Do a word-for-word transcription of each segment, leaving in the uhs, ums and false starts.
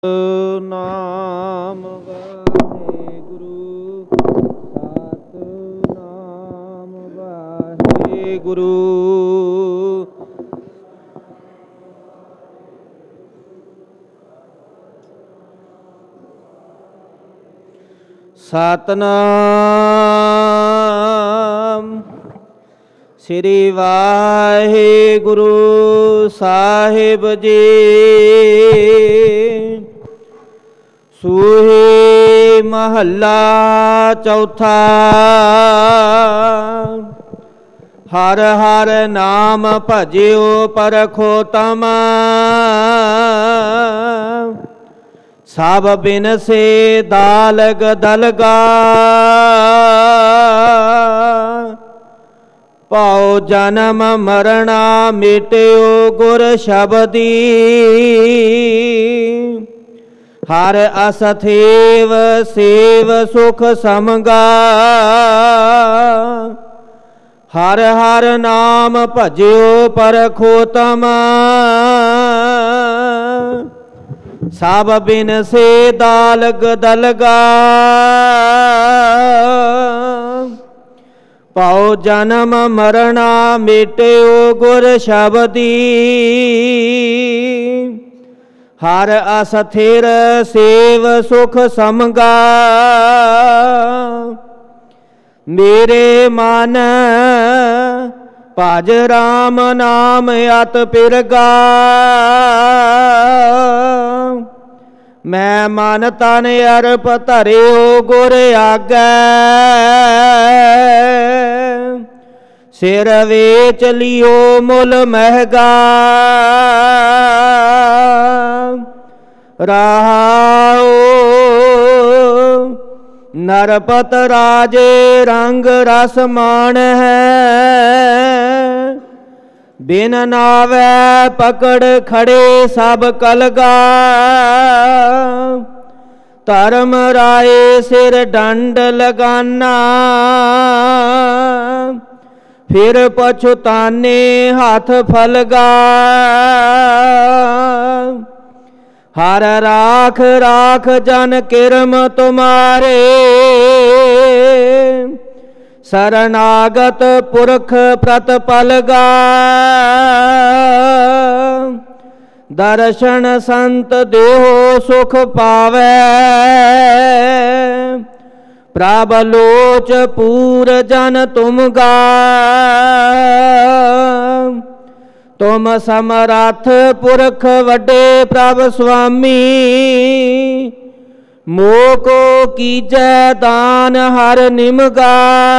ਨਾਮ ਵਾਹਿਗੁਰੂ, ਸਤਿਨਾਮ ਵਾਹਿਗੁਰੂ। ਸਤਿਨਾਮ ਸ੍ਰੀ ਵਾਹਿਗੁਰੂ ਸਾਹਿਬ ਜੀ। ਸੂਹੀ ਮਹੱਲਾ ਚੌਥਾ। ਹਰ ਹਰ ਨਾਮ ਭਜਿਓ ਪਰਖੋਤਮ, ਸਭ ਬਿਨਸੇ ਦਾਲਗ ਦਲਗਾ। ਭਾਉ ਜਨਮ ਮਰਣਾ ਮਿਟਿਓ ਗੁਰ ਸ਼ਬਦੀ। ਹਰ ਅਸਥੇਵ ਸੇਵ ਸੁਖ ਸਮਗਾ। ਹਰ ਹਰ ਨਾਮ ਭਜਿਓ ਪਰਖੋਤਮ, ਸਭ ਬਿਨਸੇ ਦਾਲਗ ਦਲਗਾ। ਭਾਉ ਜਨਮ ਮਰਣਾ ਮਿਟਿਓ ਗੁਰ ਸ਼ਬਦੀ। ਹਰ ਅਸਥਿਰ ਸੇਵ ਸੁਖ ਸਮਗਾ। ਮੇਰੇ ਮਨ ਭਜ ਰਾਮ ਨਾਮ ਅਤ ਪਿਰਗਾ। ਮੈਂ ਮਨ ਤਨ ਅਰਪ ਧਰਿਓ ਗੁਰ ਆਗੈ। ਸਿਰ ਵੇਚ ਲਿਓ ਮੁੱਲ ਮਹਿਗਾ। ਰਹਾਉ ਨਰਪਤ ਰਾਜੇ ਰੰਗ ਰਸ ਮਾਣ ਹੈ। ਬਿਨ ਨਾਵੈ ਪਕੜ ਖੜੇ ਸਭ ਕਲਗਾ। ਧਰਮ ਰਾਏ ਸਿਰ ਡੰਡ ਲਗਾਨਾ। ਫਿਰ ਪਛੁਤਾਨੇ ਹੱਥ ਫਲਗਾ। ਹਰ ਰਾਖ ਰਾਖ ਜਨ ਕਿਰਮ ਤੁਮਾਰੇ। ਸਰਨਾਗਤ ਪੁਰਖ ਪ੍ਰਤਪਲਗਾ। ਦਰਸ਼ਨ ਸੰਤ ਦੇਹੋ ਸੁਖ ਪਾਵੈ। ਪ੍ਰਭ ਲੋਚ ਪੂਰ ਜਨ ਤੁਮਗਾ। ਤੁਮ ਸਮਰੱਥ ਪੁਰਖ ਵੱਡੇ ਪ੍ਰਭ ਸੁਆਮੀ। ਮੋਹ ਕੋ ਕੀਜੈ ਦਾਨ ਹਰ ਨਿਮਗਾ।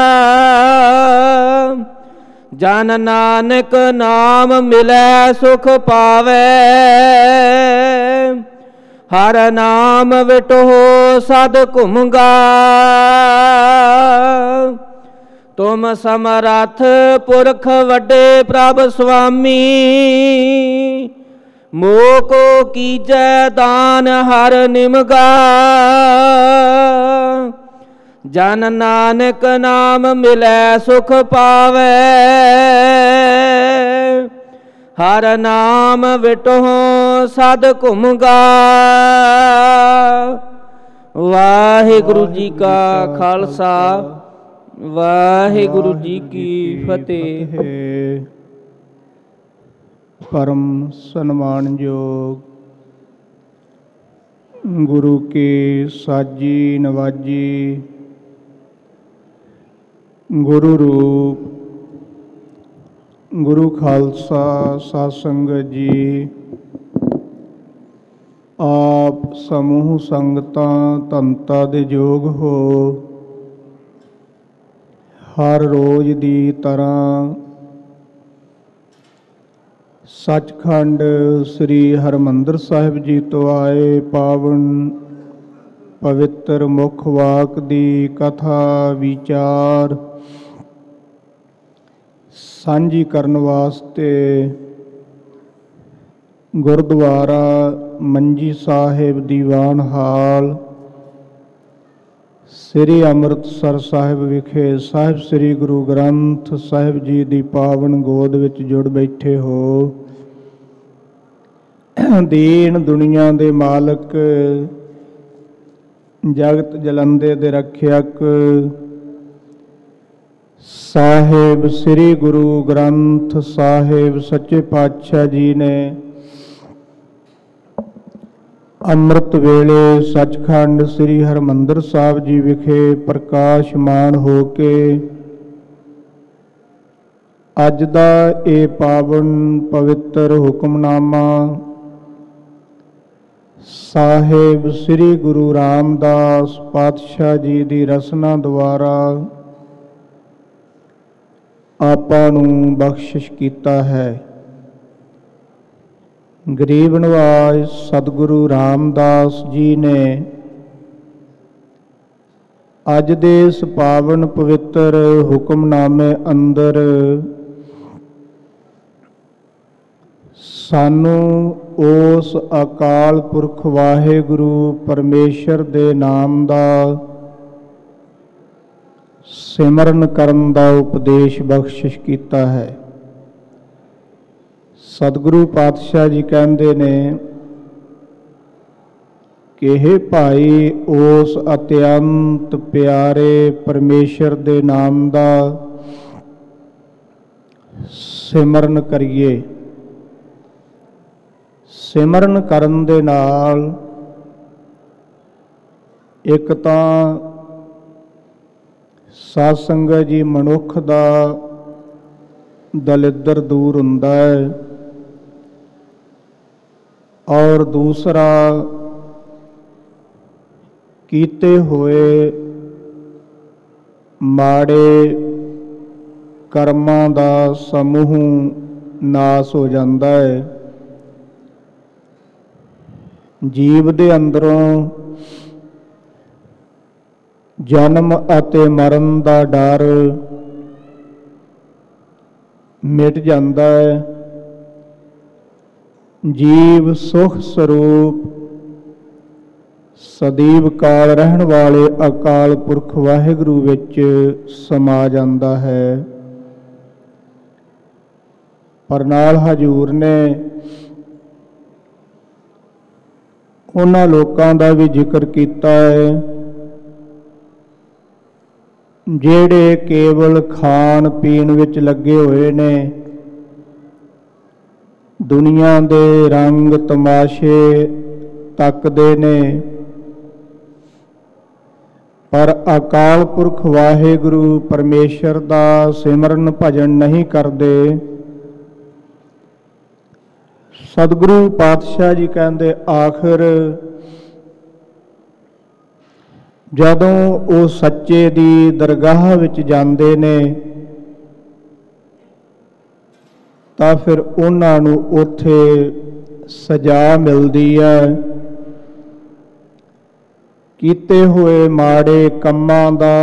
ਜਨ ਨਾਨਕ ਨਾਮ ਮਿਲੈ ਸੁਖ ਪਾਵੈ। ਹਰ ਨਾਮ ਵਿਟਹੁ ਸਦ ਘੁਮਗਾ। ਤੁਮ ਸਮਰੱਥ ਪੁਰਖ ਵੱਡੇ ਪ੍ਰਭ ਸੁਆਮੀ। ਮੋਹ ਕੋ ਕੀਜੈ ਦਾਨ ਹਰ ਨਿਮਗਾ। ਜਨ ਨਾਨਕ ਨਾਮ ਮਿਲੈ ਸੁਖ ਪਾਵੈ। ਹਰ ਨਾਮ ਵਿਟਹੁ ਸਦ ਘੁਮਗਾ। ਵਾਹਿਗੁਰੂ ਜੀ ਕਾ ਖਾਲਸਾ, ਵਾਹਿਗੁਰੂ ਜੀ ਕੀ ਫਤਿਹ। ਪਰਮ ਸਨਮਾਨਯੋਗ ਗੁਰੂ ਕੀ ਸਾਜੀ ਨਵਾਜੀ ਗੁਰੂ ਰੂਪ ਗੁਰੂ ਖਾਲਸਾ ਸਾਧ ਸੰਗਤ ਜੀ, ਆਪ ਸਮੂਹ ਸੰਗਤਾਂ ਧੰਤਾ ਦੇ ਯੋਗ ਹੋ। ਹਰ ਰੋਜ਼ ਦੀ ਤਰ੍ਹਾਂ ਸੱਚਖੰਡ ਸ੍ਰੀ ਹਰਿਮੰਦਰ ਸਾਹਿਬ ਜੀ ਤੋਂ ਆਏ ਪਾਵਨ ਪਵਿੱਤਰ ਮੁੱਖ ਵਾਕ ਦੀ ਕਥਾ ਵਿਚਾਰ ਸਾਂਝੀ ਕਰਨ ਵਾਸਤੇ ਗੁਰਦੁਆਰਾ ਮੰਜੀ ਸਾਹਿਬ ਦੀਵਾਨ ਹਾਲ ਸ੍ਰੀ ਅੰਮ੍ਰਿਤਸਰ ਸਾਹਿਬ ਵਿਖੇ ਸਾਹਿਬ ਸ੍ਰੀ ਗੁਰੂ ਗ੍ਰੰਥ ਸਾਹਿਬ ਜੀ ਦੀ ਪਾਵਨ ਗੋਦ ਵਿੱਚ ਜੁੜ ਬੈਠੇ ਹੋ। ਦੀਨ ਦੁਨੀਆ ਦੇ ਮਾਲਕ, ਜਗਤ ਜਲੰਦੇ ਦੇ ਰੱਖਿਅਕ, ਸਾਹਿਬ ਸ੍ਰੀ ਗੁਰੂ ਗ੍ਰੰਥ ਸਾਹਿਬ ਸੱਚੇ ਪਾਤਸ਼ਾਹ ਜੀ ਨੇ ਅੰਮ੍ਰਿਤ ਵੇਲੇ ਸੱਚਖੰਡ ਸ੍ਰੀ ਹਰਿਮੰਦਰ ਸਾਹਿਬ ਜੀ ਵਿਖੇ ਪ੍ਰਕਾਸ਼ਮਾਨ ਹੋ ਕੇ ਅੱਜ ਦਾ ਇਹ ਪਾਵਨ ਪਵਿੱਤਰ ਹੁਕਮਨਾਮਾ ਸਾਹਿਬ ਸ੍ਰੀ ਗੁਰੂ ਰਾਮਦਾਸ ਪਾਤਸ਼ਾਹ ਜੀ ਦੀ ਰਸਨਾ ਦੁਆਰਾ ਆਪਾਂ ਨੂੰ ਬਖਸ਼ਿਸ਼ ਕੀਤਾ ਹੈ। ਗਰੀਬ ਨਿਵਾਜ ਸਤਿਗੁਰੂ ਰਾਮਦਾਸ ਜੀ ਨੇ ਅੱਜ ਦੇ ਇਸ ਪਾਵਨ ਪਵਿੱਤਰ ਹੁਕਮਨਾਮੇ ਅੰਦਰ ਸਾਨੂੰ ਉਸ ਅਕਾਲ ਪੁਰਖ ਵਾਹਿਗੁਰੂ ਪਰਮੇਸ਼ਰ ਦੇ ਨਾਮ ਦਾ ਸਿਮਰਨ ਕਰਨ ਦਾ ਉਪਦੇਸ਼ ਬਖਸ਼ਿਸ਼ ਕੀਤਾ ਹੈ। ਸਤਿਗੁਰੂ ਪਾਤਸ਼ਾਹ ਜੀ ਕਹਿੰਦੇ ਨੇ ਕਿ हे ਭਾਈ, ਉਸ ਅਤਿਅੰਤ ਪਿਆਰੇ ਪਰਮੇਸ਼ਰ ਦੇ ਨਾਮ ਦਾ ਸਿਮਰਨ ਕਰੀਏ। ਸਿਮਰਨ ਕਰਨ ਦੇ ਨਾਲ ਇੱਕ ਤਾਂ ਸਾਧ ਸੰਗਤ ਜੀ ਮਨੁੱਖ ਦਾ ਦਲਿੱਦਰ ਦੂਰ ਹੁੰਦਾ ਹੈ, ਔਰ ਦੂਸਰਾ ਕੀਤੇ ਹੋਏ ਮਾੜੇ ਕਰਮਾਂ ਦਾ ਸਮੂਹ ਨਾਸ ਹੋ ਜਾਂਦਾ ਹੈ। ਜੀਵ ਦੇ ਅੰਦਰੋਂ ਜਨਮ ਅਤੇ ਮਰਨ ਦਾ ਡਰ ਮਿਟ ਜਾਂਦਾ ਹੈ। ਜੀਵ ਸੁਖ ਸਰੂਪ ਸਦੀਵ ਕਾਲ ਰਹਿਣ ਵਾਲੇ ਅਕਾਲ ਪੁਰਖ ਵਾਹਿਗੁਰੂ ਵਿੱਚ ਸਮਾ ਜਾਂਦਾ ਹੈ। ਪਰ ਨਾਲ ਹਜ਼ੂਰ ਨੇ ਉਹਨਾਂ ਲੋਕਾਂ ਦਾ ਵੀ ਜ਼ਿਕਰ ਕੀਤਾ ਹੈ ਜਿਹੜੇ ਕੇਵਲ ਖਾਣ ਪੀਣ ਵਿੱਚ ਲੱਗੇ ਹੋਏ ਨੇ, ਦੁਨੀਆ ਦੇ ਰੰਗ ਤਮਾਸ਼ੇ ਤੱਕਦੇ ਨੇ, ਪਰ ਅਕਾਲ ਪੁਰਖ ਵਾਹਿਗੁਰੂ ਪਰਮੇਸ਼ਰ ਦਾ ਸਿਮਰਨ ਭਜਨ ਨਹੀਂ ਕਰਦੇ। ਸਤਿਗੁਰੂ ਪਾਤਸ਼ਾਹ ਜੀ ਕਹਿੰਦੇ ਆਖਰ ਜਦੋਂ ਉਹ ਸੱਚੇ ਦੀ ਦਰਗਾਹ ਵਿੱਚ ਜਾਂਦੇ ਨੇ ਤਾਂ ਫਿਰ ਉਹਨਾਂ ਨੂੰ ਉੱਥੇ ਸਜ਼ਾ ਮਿਲਦੀ ਹੈ। ਕੀਤੇ ਹੋਏ ਮਾੜੇ ਕੰਮਾਂ ਦਾ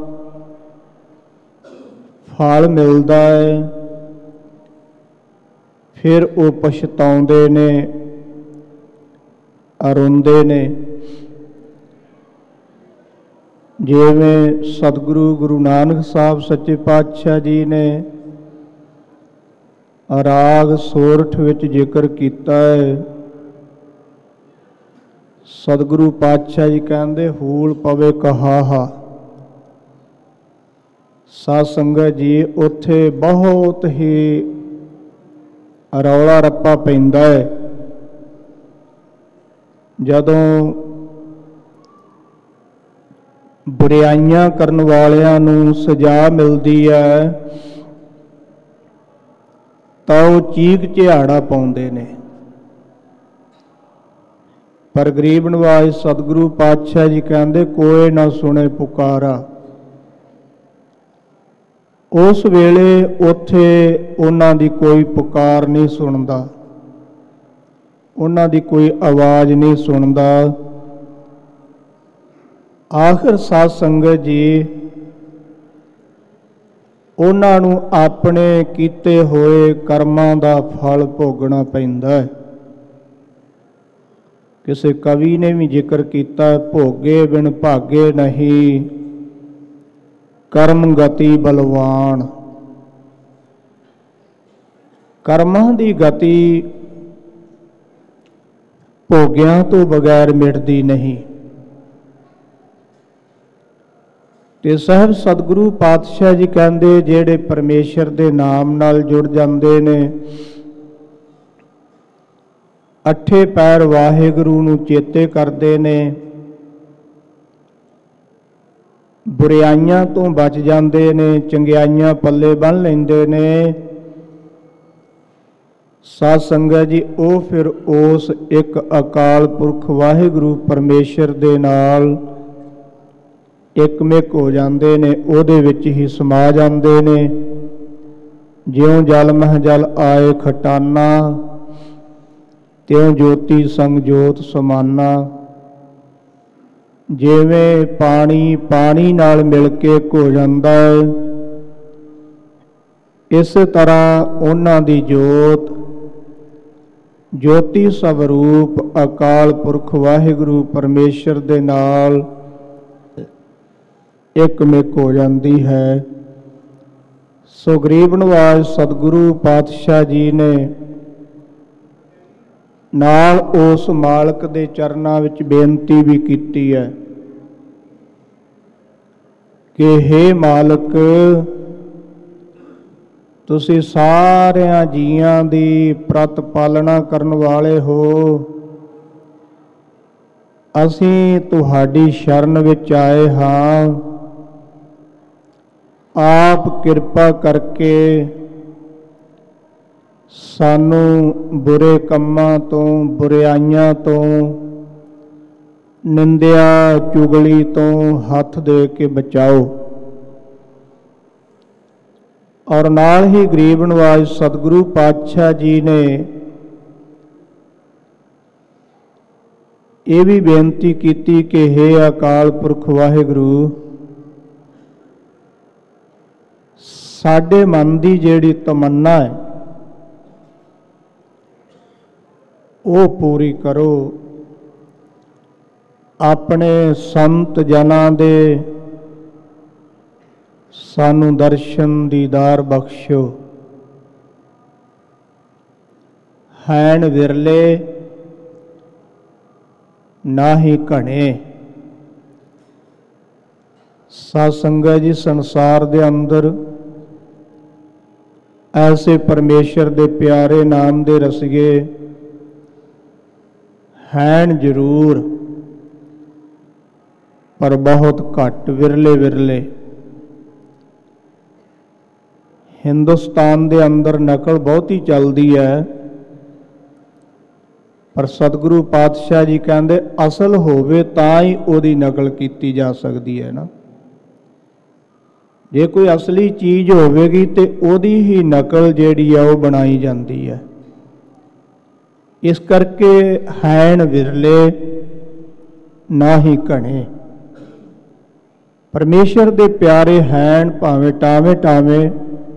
ਫਲ ਮਿਲਦਾ ਹੈ। ਫਿਰ ਉਹ ਪਛਤਾਉਂਦੇ ਨੇ, ਰੋਂਦੇ ਨੇ। ਜਿਵੇਂ ਸਤਿਗੁਰੂ ਗੁਰੂ ਨਾਨਕ ਸਾਹਿਬ ਸੱਚੇ ਪਾਤਸ਼ਾਹ ਜੀ ਨੇ ਰਾਗ ਸੋਰਠ ਵਿੱਚ ਜ਼ਿਕਰ ਕੀਤਾ ਹੈ। ਸਤਿਗੁਰੂ ਪਾਤਸ਼ਾਹ ਜੀ ਕਹਿੰਦੇ ਹੂਲ ਪਵੇ ਕਹਾਹਾ। ਸਾਧ ਸੰਗਤ ਜੀ, ਉੱਥੇ ਬਹੁਤ ਹੀ ਰੌਲਾ ਰੱਪਾ ਪੈਂਦਾ ਹੈ। ਜਦੋਂ ਬੁਰਾਈਆਂ ਕਰਨ ਵਾਲਿਆਂ ਨੂੰ ਸਜ਼ਾ ਮਿਲਦੀ ਹੈ ਤਾਂ ਉਹ ਚੀਕ ਚਿਹਾੜਾ ਪਾਉਂਦੇ ਨੇ। ਪਰ ਗਰੀਬ ਨਿਵਾਜ ਸਤਿਗੁਰੂ ਪਾਤਸ਼ਾਹ ਜੀ ਕਹਿੰਦੇ ਕੋਈ ਨਾ ਸੁਣੇ ਪੁਕਾਰਾ। ਉਸ ਵੇਲੇ ਉੱਥੇ ਉਹਨਾਂ ਦੀ ਕੋਈ ਪੁਕਾਰ ਨਹੀਂ ਸੁਣਦਾ, ਉਹਨਾਂ ਦੀ ਕੋਈ ਆਵਾਜ਼ ਨਹੀਂ ਸੁਣਦਾ। ਆਖਿਰ ਸਾਧ ਸੰਗਤ ਜੀ, ਉਹਨਾਂ ਨੂੰ ਆਪਣੇ ਕੀਤੇ ਹੋਏ ਕਰਮਾਂ ਦਾ ਫਲ ਭੋਗਣਾ ਪੈਂਦਾ ਹੈ। ਕਿਸੇ ਕਵੀ ਨੇ ਵੀ ਜ਼ਿਕਰ ਕੀਤਾ, ਭੋਗੇ ਬਿਨ ਭਾਗੇ ਨਹੀਂ, ਕਰਮ ਗਤੀ ਬਲਵਾਨ। ਕਰਮਾਂ ਦੀ ਗਤੀ ਭੋਗਿਆਂ ਤੋਂ ਬਗੈਰ ਮਿਟਦੀ ਨਹੀਂ। ਤੇ ਸਾਹਿਬ ਸਤਿਗੁਰੂ ਪਾਤਸ਼ਾਹ ਜੀ ਕਹਿੰਦੇ ਜਿਹੜੇ ਪਰਮੇਸ਼ਰ ਦੇ ਨਾਮ ਨਾਲ ਜੁੜ ਜਾਂਦੇ ਨੇ, ਅੱਠੇ ਪੈਰ ਵਾਹਿਗੁਰੂ ਨੂੰ ਚੇਤੇ ਕਰਦੇ ਨੇ, ਬੁਰਾਈਆਂ ਤੋਂ ਬਚ ਜਾਂਦੇ ਨੇ, ਚੰਗਿਆਈਆਂ ਪੱਲੇ ਬੰਨ੍ਹ ਲੈਂਦੇ ਨੇ। ਸਾਧ ਸੰਗਤ ਜੀ, ਉਹ ਫਿਰ ਉਸ ਇੱਕ ਅਕਾਲ ਪੁਰਖ ਵਾਹਿਗੁਰੂ ਪਰਮੇਸ਼ਰ ਦੇ ਨਾਲ ਇਕਮਿਕ ਹੋ ਜਾਂਦੇ ਨੇ, ਉਹਦੇ ਵਿੱਚ ਹੀ ਸਮਾ ਜਾਂਦੇ ਨੇ। ਜਿਉਂ ਜਲ ਮਹਿ ਜਲ ਆਏ ਖਟਾਨਾ, ਤਿਉਂ ਜੋਤੀ ਸੰਗ ਜੋਤ ਸਮਾਨਾ। ਜਿਵੇਂ ਪਾਣੀ ਪਾਣੀ ਨਾਲ ਮਿਲ ਕੇ ਇੱਕ ਹੋ ਜਾਂਦਾ ਹੈ, ਇਸੇ ਤਰ੍ਹਾਂ ਉਹਨਾਂ ਦੀ ਜੋਤ ਜੋਤੀ ਸਵਰੂਪ ਅਕਾਲ ਪੁਰਖ ਵਾਹਿਗੁਰੂ ਪਰਮੇਸ਼ਰ ਦੇ ਨਾਲ ਇਕਮਿਕ ਹੋ ਜਾਂਦੀ ਹੈ। ਸੋ ਗਰੀਬ ਨਿਵਾਜ ਸਤਿਗੁਰੂ ਪਾਤਸ਼ਾਹ ਜੀ ਨੇ ਨਾਲ ਉਸ ਮਾਲਕ ਦੇ ਚਰਨਾਂ ਵਿੱਚ ਬੇਨਤੀ ਵੀ ਕੀਤੀ ਹੈ ਕਿ ਹੇ ਮਾਲਕ, ਤੁਸੀਂ ਸਾਰਿਆਂ ਜੀਆਂ ਦੀ ਪ੍ਰਤਪਾਲਣਾ ਕਰਨ ਵਾਲੇ ਹੋ। ਅਸੀਂ ਤੁਹਾਡੀ ਸ਼ਰਨ ਵਿੱਚ ਆਏ ਹਾਂ। ਆਪ ਕਿਰਪਾ ਕਰਕੇ ਸਾਨੂੰ ਬੁਰੇ ਕੰਮਾਂ ਤੋਂ, ਬੁਰਾਈਆਂ ਤੋਂ, ਨਿੰਦਿਆ ਚੁਗਲੀ ਤੋਂ ਹੱਥ ਦੇ ਕੇ ਬਚਾਓ। ਔਰ ਨਾਲ ਹੀ ਗਰੀਬ ਨਿਵਾਜ ਸਤਿਗੁਰੂ ਪਾਤਸ਼ਾਹ ਜੀ ਨੇ ਇਹ ਵੀ ਬੇਨਤੀ ਕੀਤੀ ਕਿ ਹੇ ਅਕਾਲ ਪੁਰਖ ਵਾਹਿਗੁਰੂ, ਸਾਡੇ ਮਨ ਦੀ ਜਿਹੜੀ ਤਮੰਨਾ ਹੈ ਉਹ ਪੂਰੀ ਕਰੋ। ਆਪਣੇ ਸੰਤ ਜਨਾਂ ਦੇ ਸਾਨੂੰ ਦਰਸ਼ਨ ਦੀਦਾਰ ਬਖਸ਼ੋ। ਹੈਣ ਵਿਰਲੇ ਨਾਹੀ ਘਣੇ। ਸਾਧ ਸੰਗਤ ਜੀ, ਸੰਸਾਰ ਦੇ ਅੰਦਰ ਐਸੇ ਪਰਮੇਸ਼ਰ ਦੇ ਪਿਆਰੇ ਨਾਮ ਦੇ ਰਸੀਏ ਹੈਣ ਜ਼ਰੂਰ, ਪਰ ਬਹੁਤ ਘੱਟ, ਵਿਰਲੇ ਵਿਰਲੇ। ਹਿੰਦੁਸਤਾਨ ਦੇ ਅੰਦਰ ਨਕਲ ਬਹੁਤੀ ਚੱਲਦੀ ਹੈ, ਪਰ ਸਤਿਗੁਰੂ ਪਾਤਸ਼ਾਹ ਜੀ ਕਹਿੰਦੇ ਅਸਲ ਹੋਵੇ ਤਾਂ ਹੀ ਉਹਦੀ ਨਕਲ ਕੀਤੀ ਜਾ ਸਕਦੀ ਹੈ ਨਾ। ਜੇ ਕੋਈ ਅਸਲੀ ਚੀਜ਼ ਹੋਵੇਗੀ ਤੇ ਉਹਦੀ ਹੀ ਨਕਲ ਜਿਹੜੀ ਆ ਉਹ ਬਣਾਈ ਜਾਂਦੀ ਹੈ। ਇਸ ਕਰਕੇ ਹੈਣ ਵਿਰਲੇ ਨਾ ਹੀ ਘਣੇ। ਪਰਮੇਸ਼ਰ ਦੇ ਪਿਆਰੇ ਹੈਣ ਭਾਵੇਂ ਟਾਵੇਂ ਟਾਵੇਂ,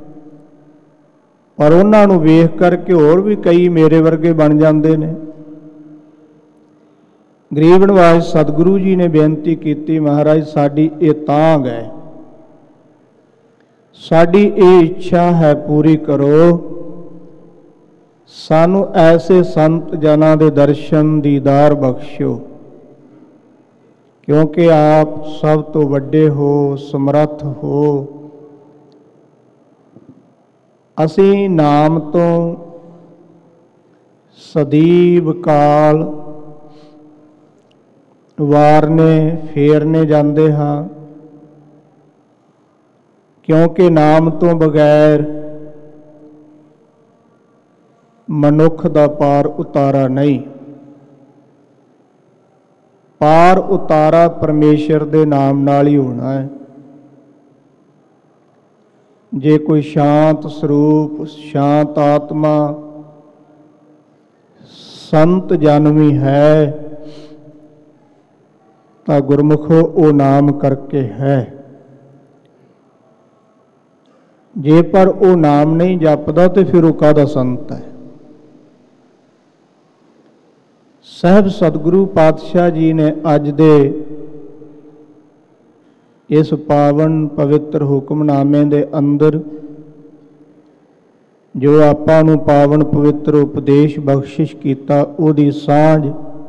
ਪਰ ਉਹਨਾਂ ਨੂੰ ਵੇਖ ਕਰਕੇ ਹੋਰ ਵੀ ਕਈ ਮੇਰੇ ਵਰਗੇ ਬਣ ਜਾਂਦੇ ਨੇ। ਗਰੀਬ ਨਿਵਾਜ ਸਤਿਗੁਰੂ ਜੀ ਨੇ ਬੇਨਤੀ ਕੀਤੀ, ਮਹਾਰਾਜ ਸਾਡੀ ਇਹ ਤਾਂਘ ਹੈ, ਸਾਡੀ ਇਹ ਇੱਛਾ ਹੈ, ਪੂਰੀ ਕਰੋ। ਸਾਨੂੰ ਐਸੇ ਸੰਤ ਜਨਾਂ ਦੇ ਦਰਸ਼ਨ ਦੀਦਾਰ ਬਖਸ਼ੋ, ਕਿਉਂਕਿ ਆਪ ਸਭ ਤੋਂ ਵੱਡੇ ਹੋ, ਸਮਰੱਥ ਹੋ। ਅਸੀਂ ਨਾਮ ਤੋਂ ਸਦੀਵ ਕਾਲ ਵਾਰਨੇ ਫੇਰਨੇ ਜਾਂਦੇ ਹਾਂ, ਕਿਉਂਕਿ ਨਾਮ ਤੋਂ ਬਗੈਰ ਮਨੁੱਖ ਦਾ ਪਾਰ ਉਤਾਰਾ ਨਹੀਂ। ਪਾਰ ਉਤਾਰਾ ਪਰਮੇਸ਼ਰ ਦੇ ਨਾਮ ਨਾਲ ਹੀ ਹੋਣਾ ਹੈ। ਜੇ ਕੋਈ ਸ਼ਾਂਤ ਸਰੂਪ, ਸ਼ਾਂਤ ਆਤਮਾ, ਸੰਤ ਜਨ ਵੀ ਹੈ ਤਾਂ ਗੁਰਮੁਖੋ ਉਹ ਨਾਮ ਕਰਕੇ ਹੈ। ਜੇ ਪਰ ਉਹ ਨਾਮ ਨਹੀਂ ਜਪਦਾ ਤੇ ਫਿਰ ਉਹ ਕਾਹਦਾ ਸੰਤ ਹੈ। ਸਾਹਿਬ ਸਤਿਗੁਰੂ ਪਾਤਸ਼ਾਹ ਜੀ ਨੇ ਅੱਜ ਦੇ ਇਸ ਪਾਵਨ ਪਵਿੱਤਰ ਹੁਕਮਨਾਮੇ ਦੇ ਅੰਦਰ ਜੋ ਆਪਾਂ ਨੂੰ ਪਾਵਨ ਪਵਿੱਤਰ ਉਪਦੇਸ਼ ਬਖਸ਼ਿਸ਼ ਕੀਤਾ, ਉਹਦੀ ਸਾਂਝ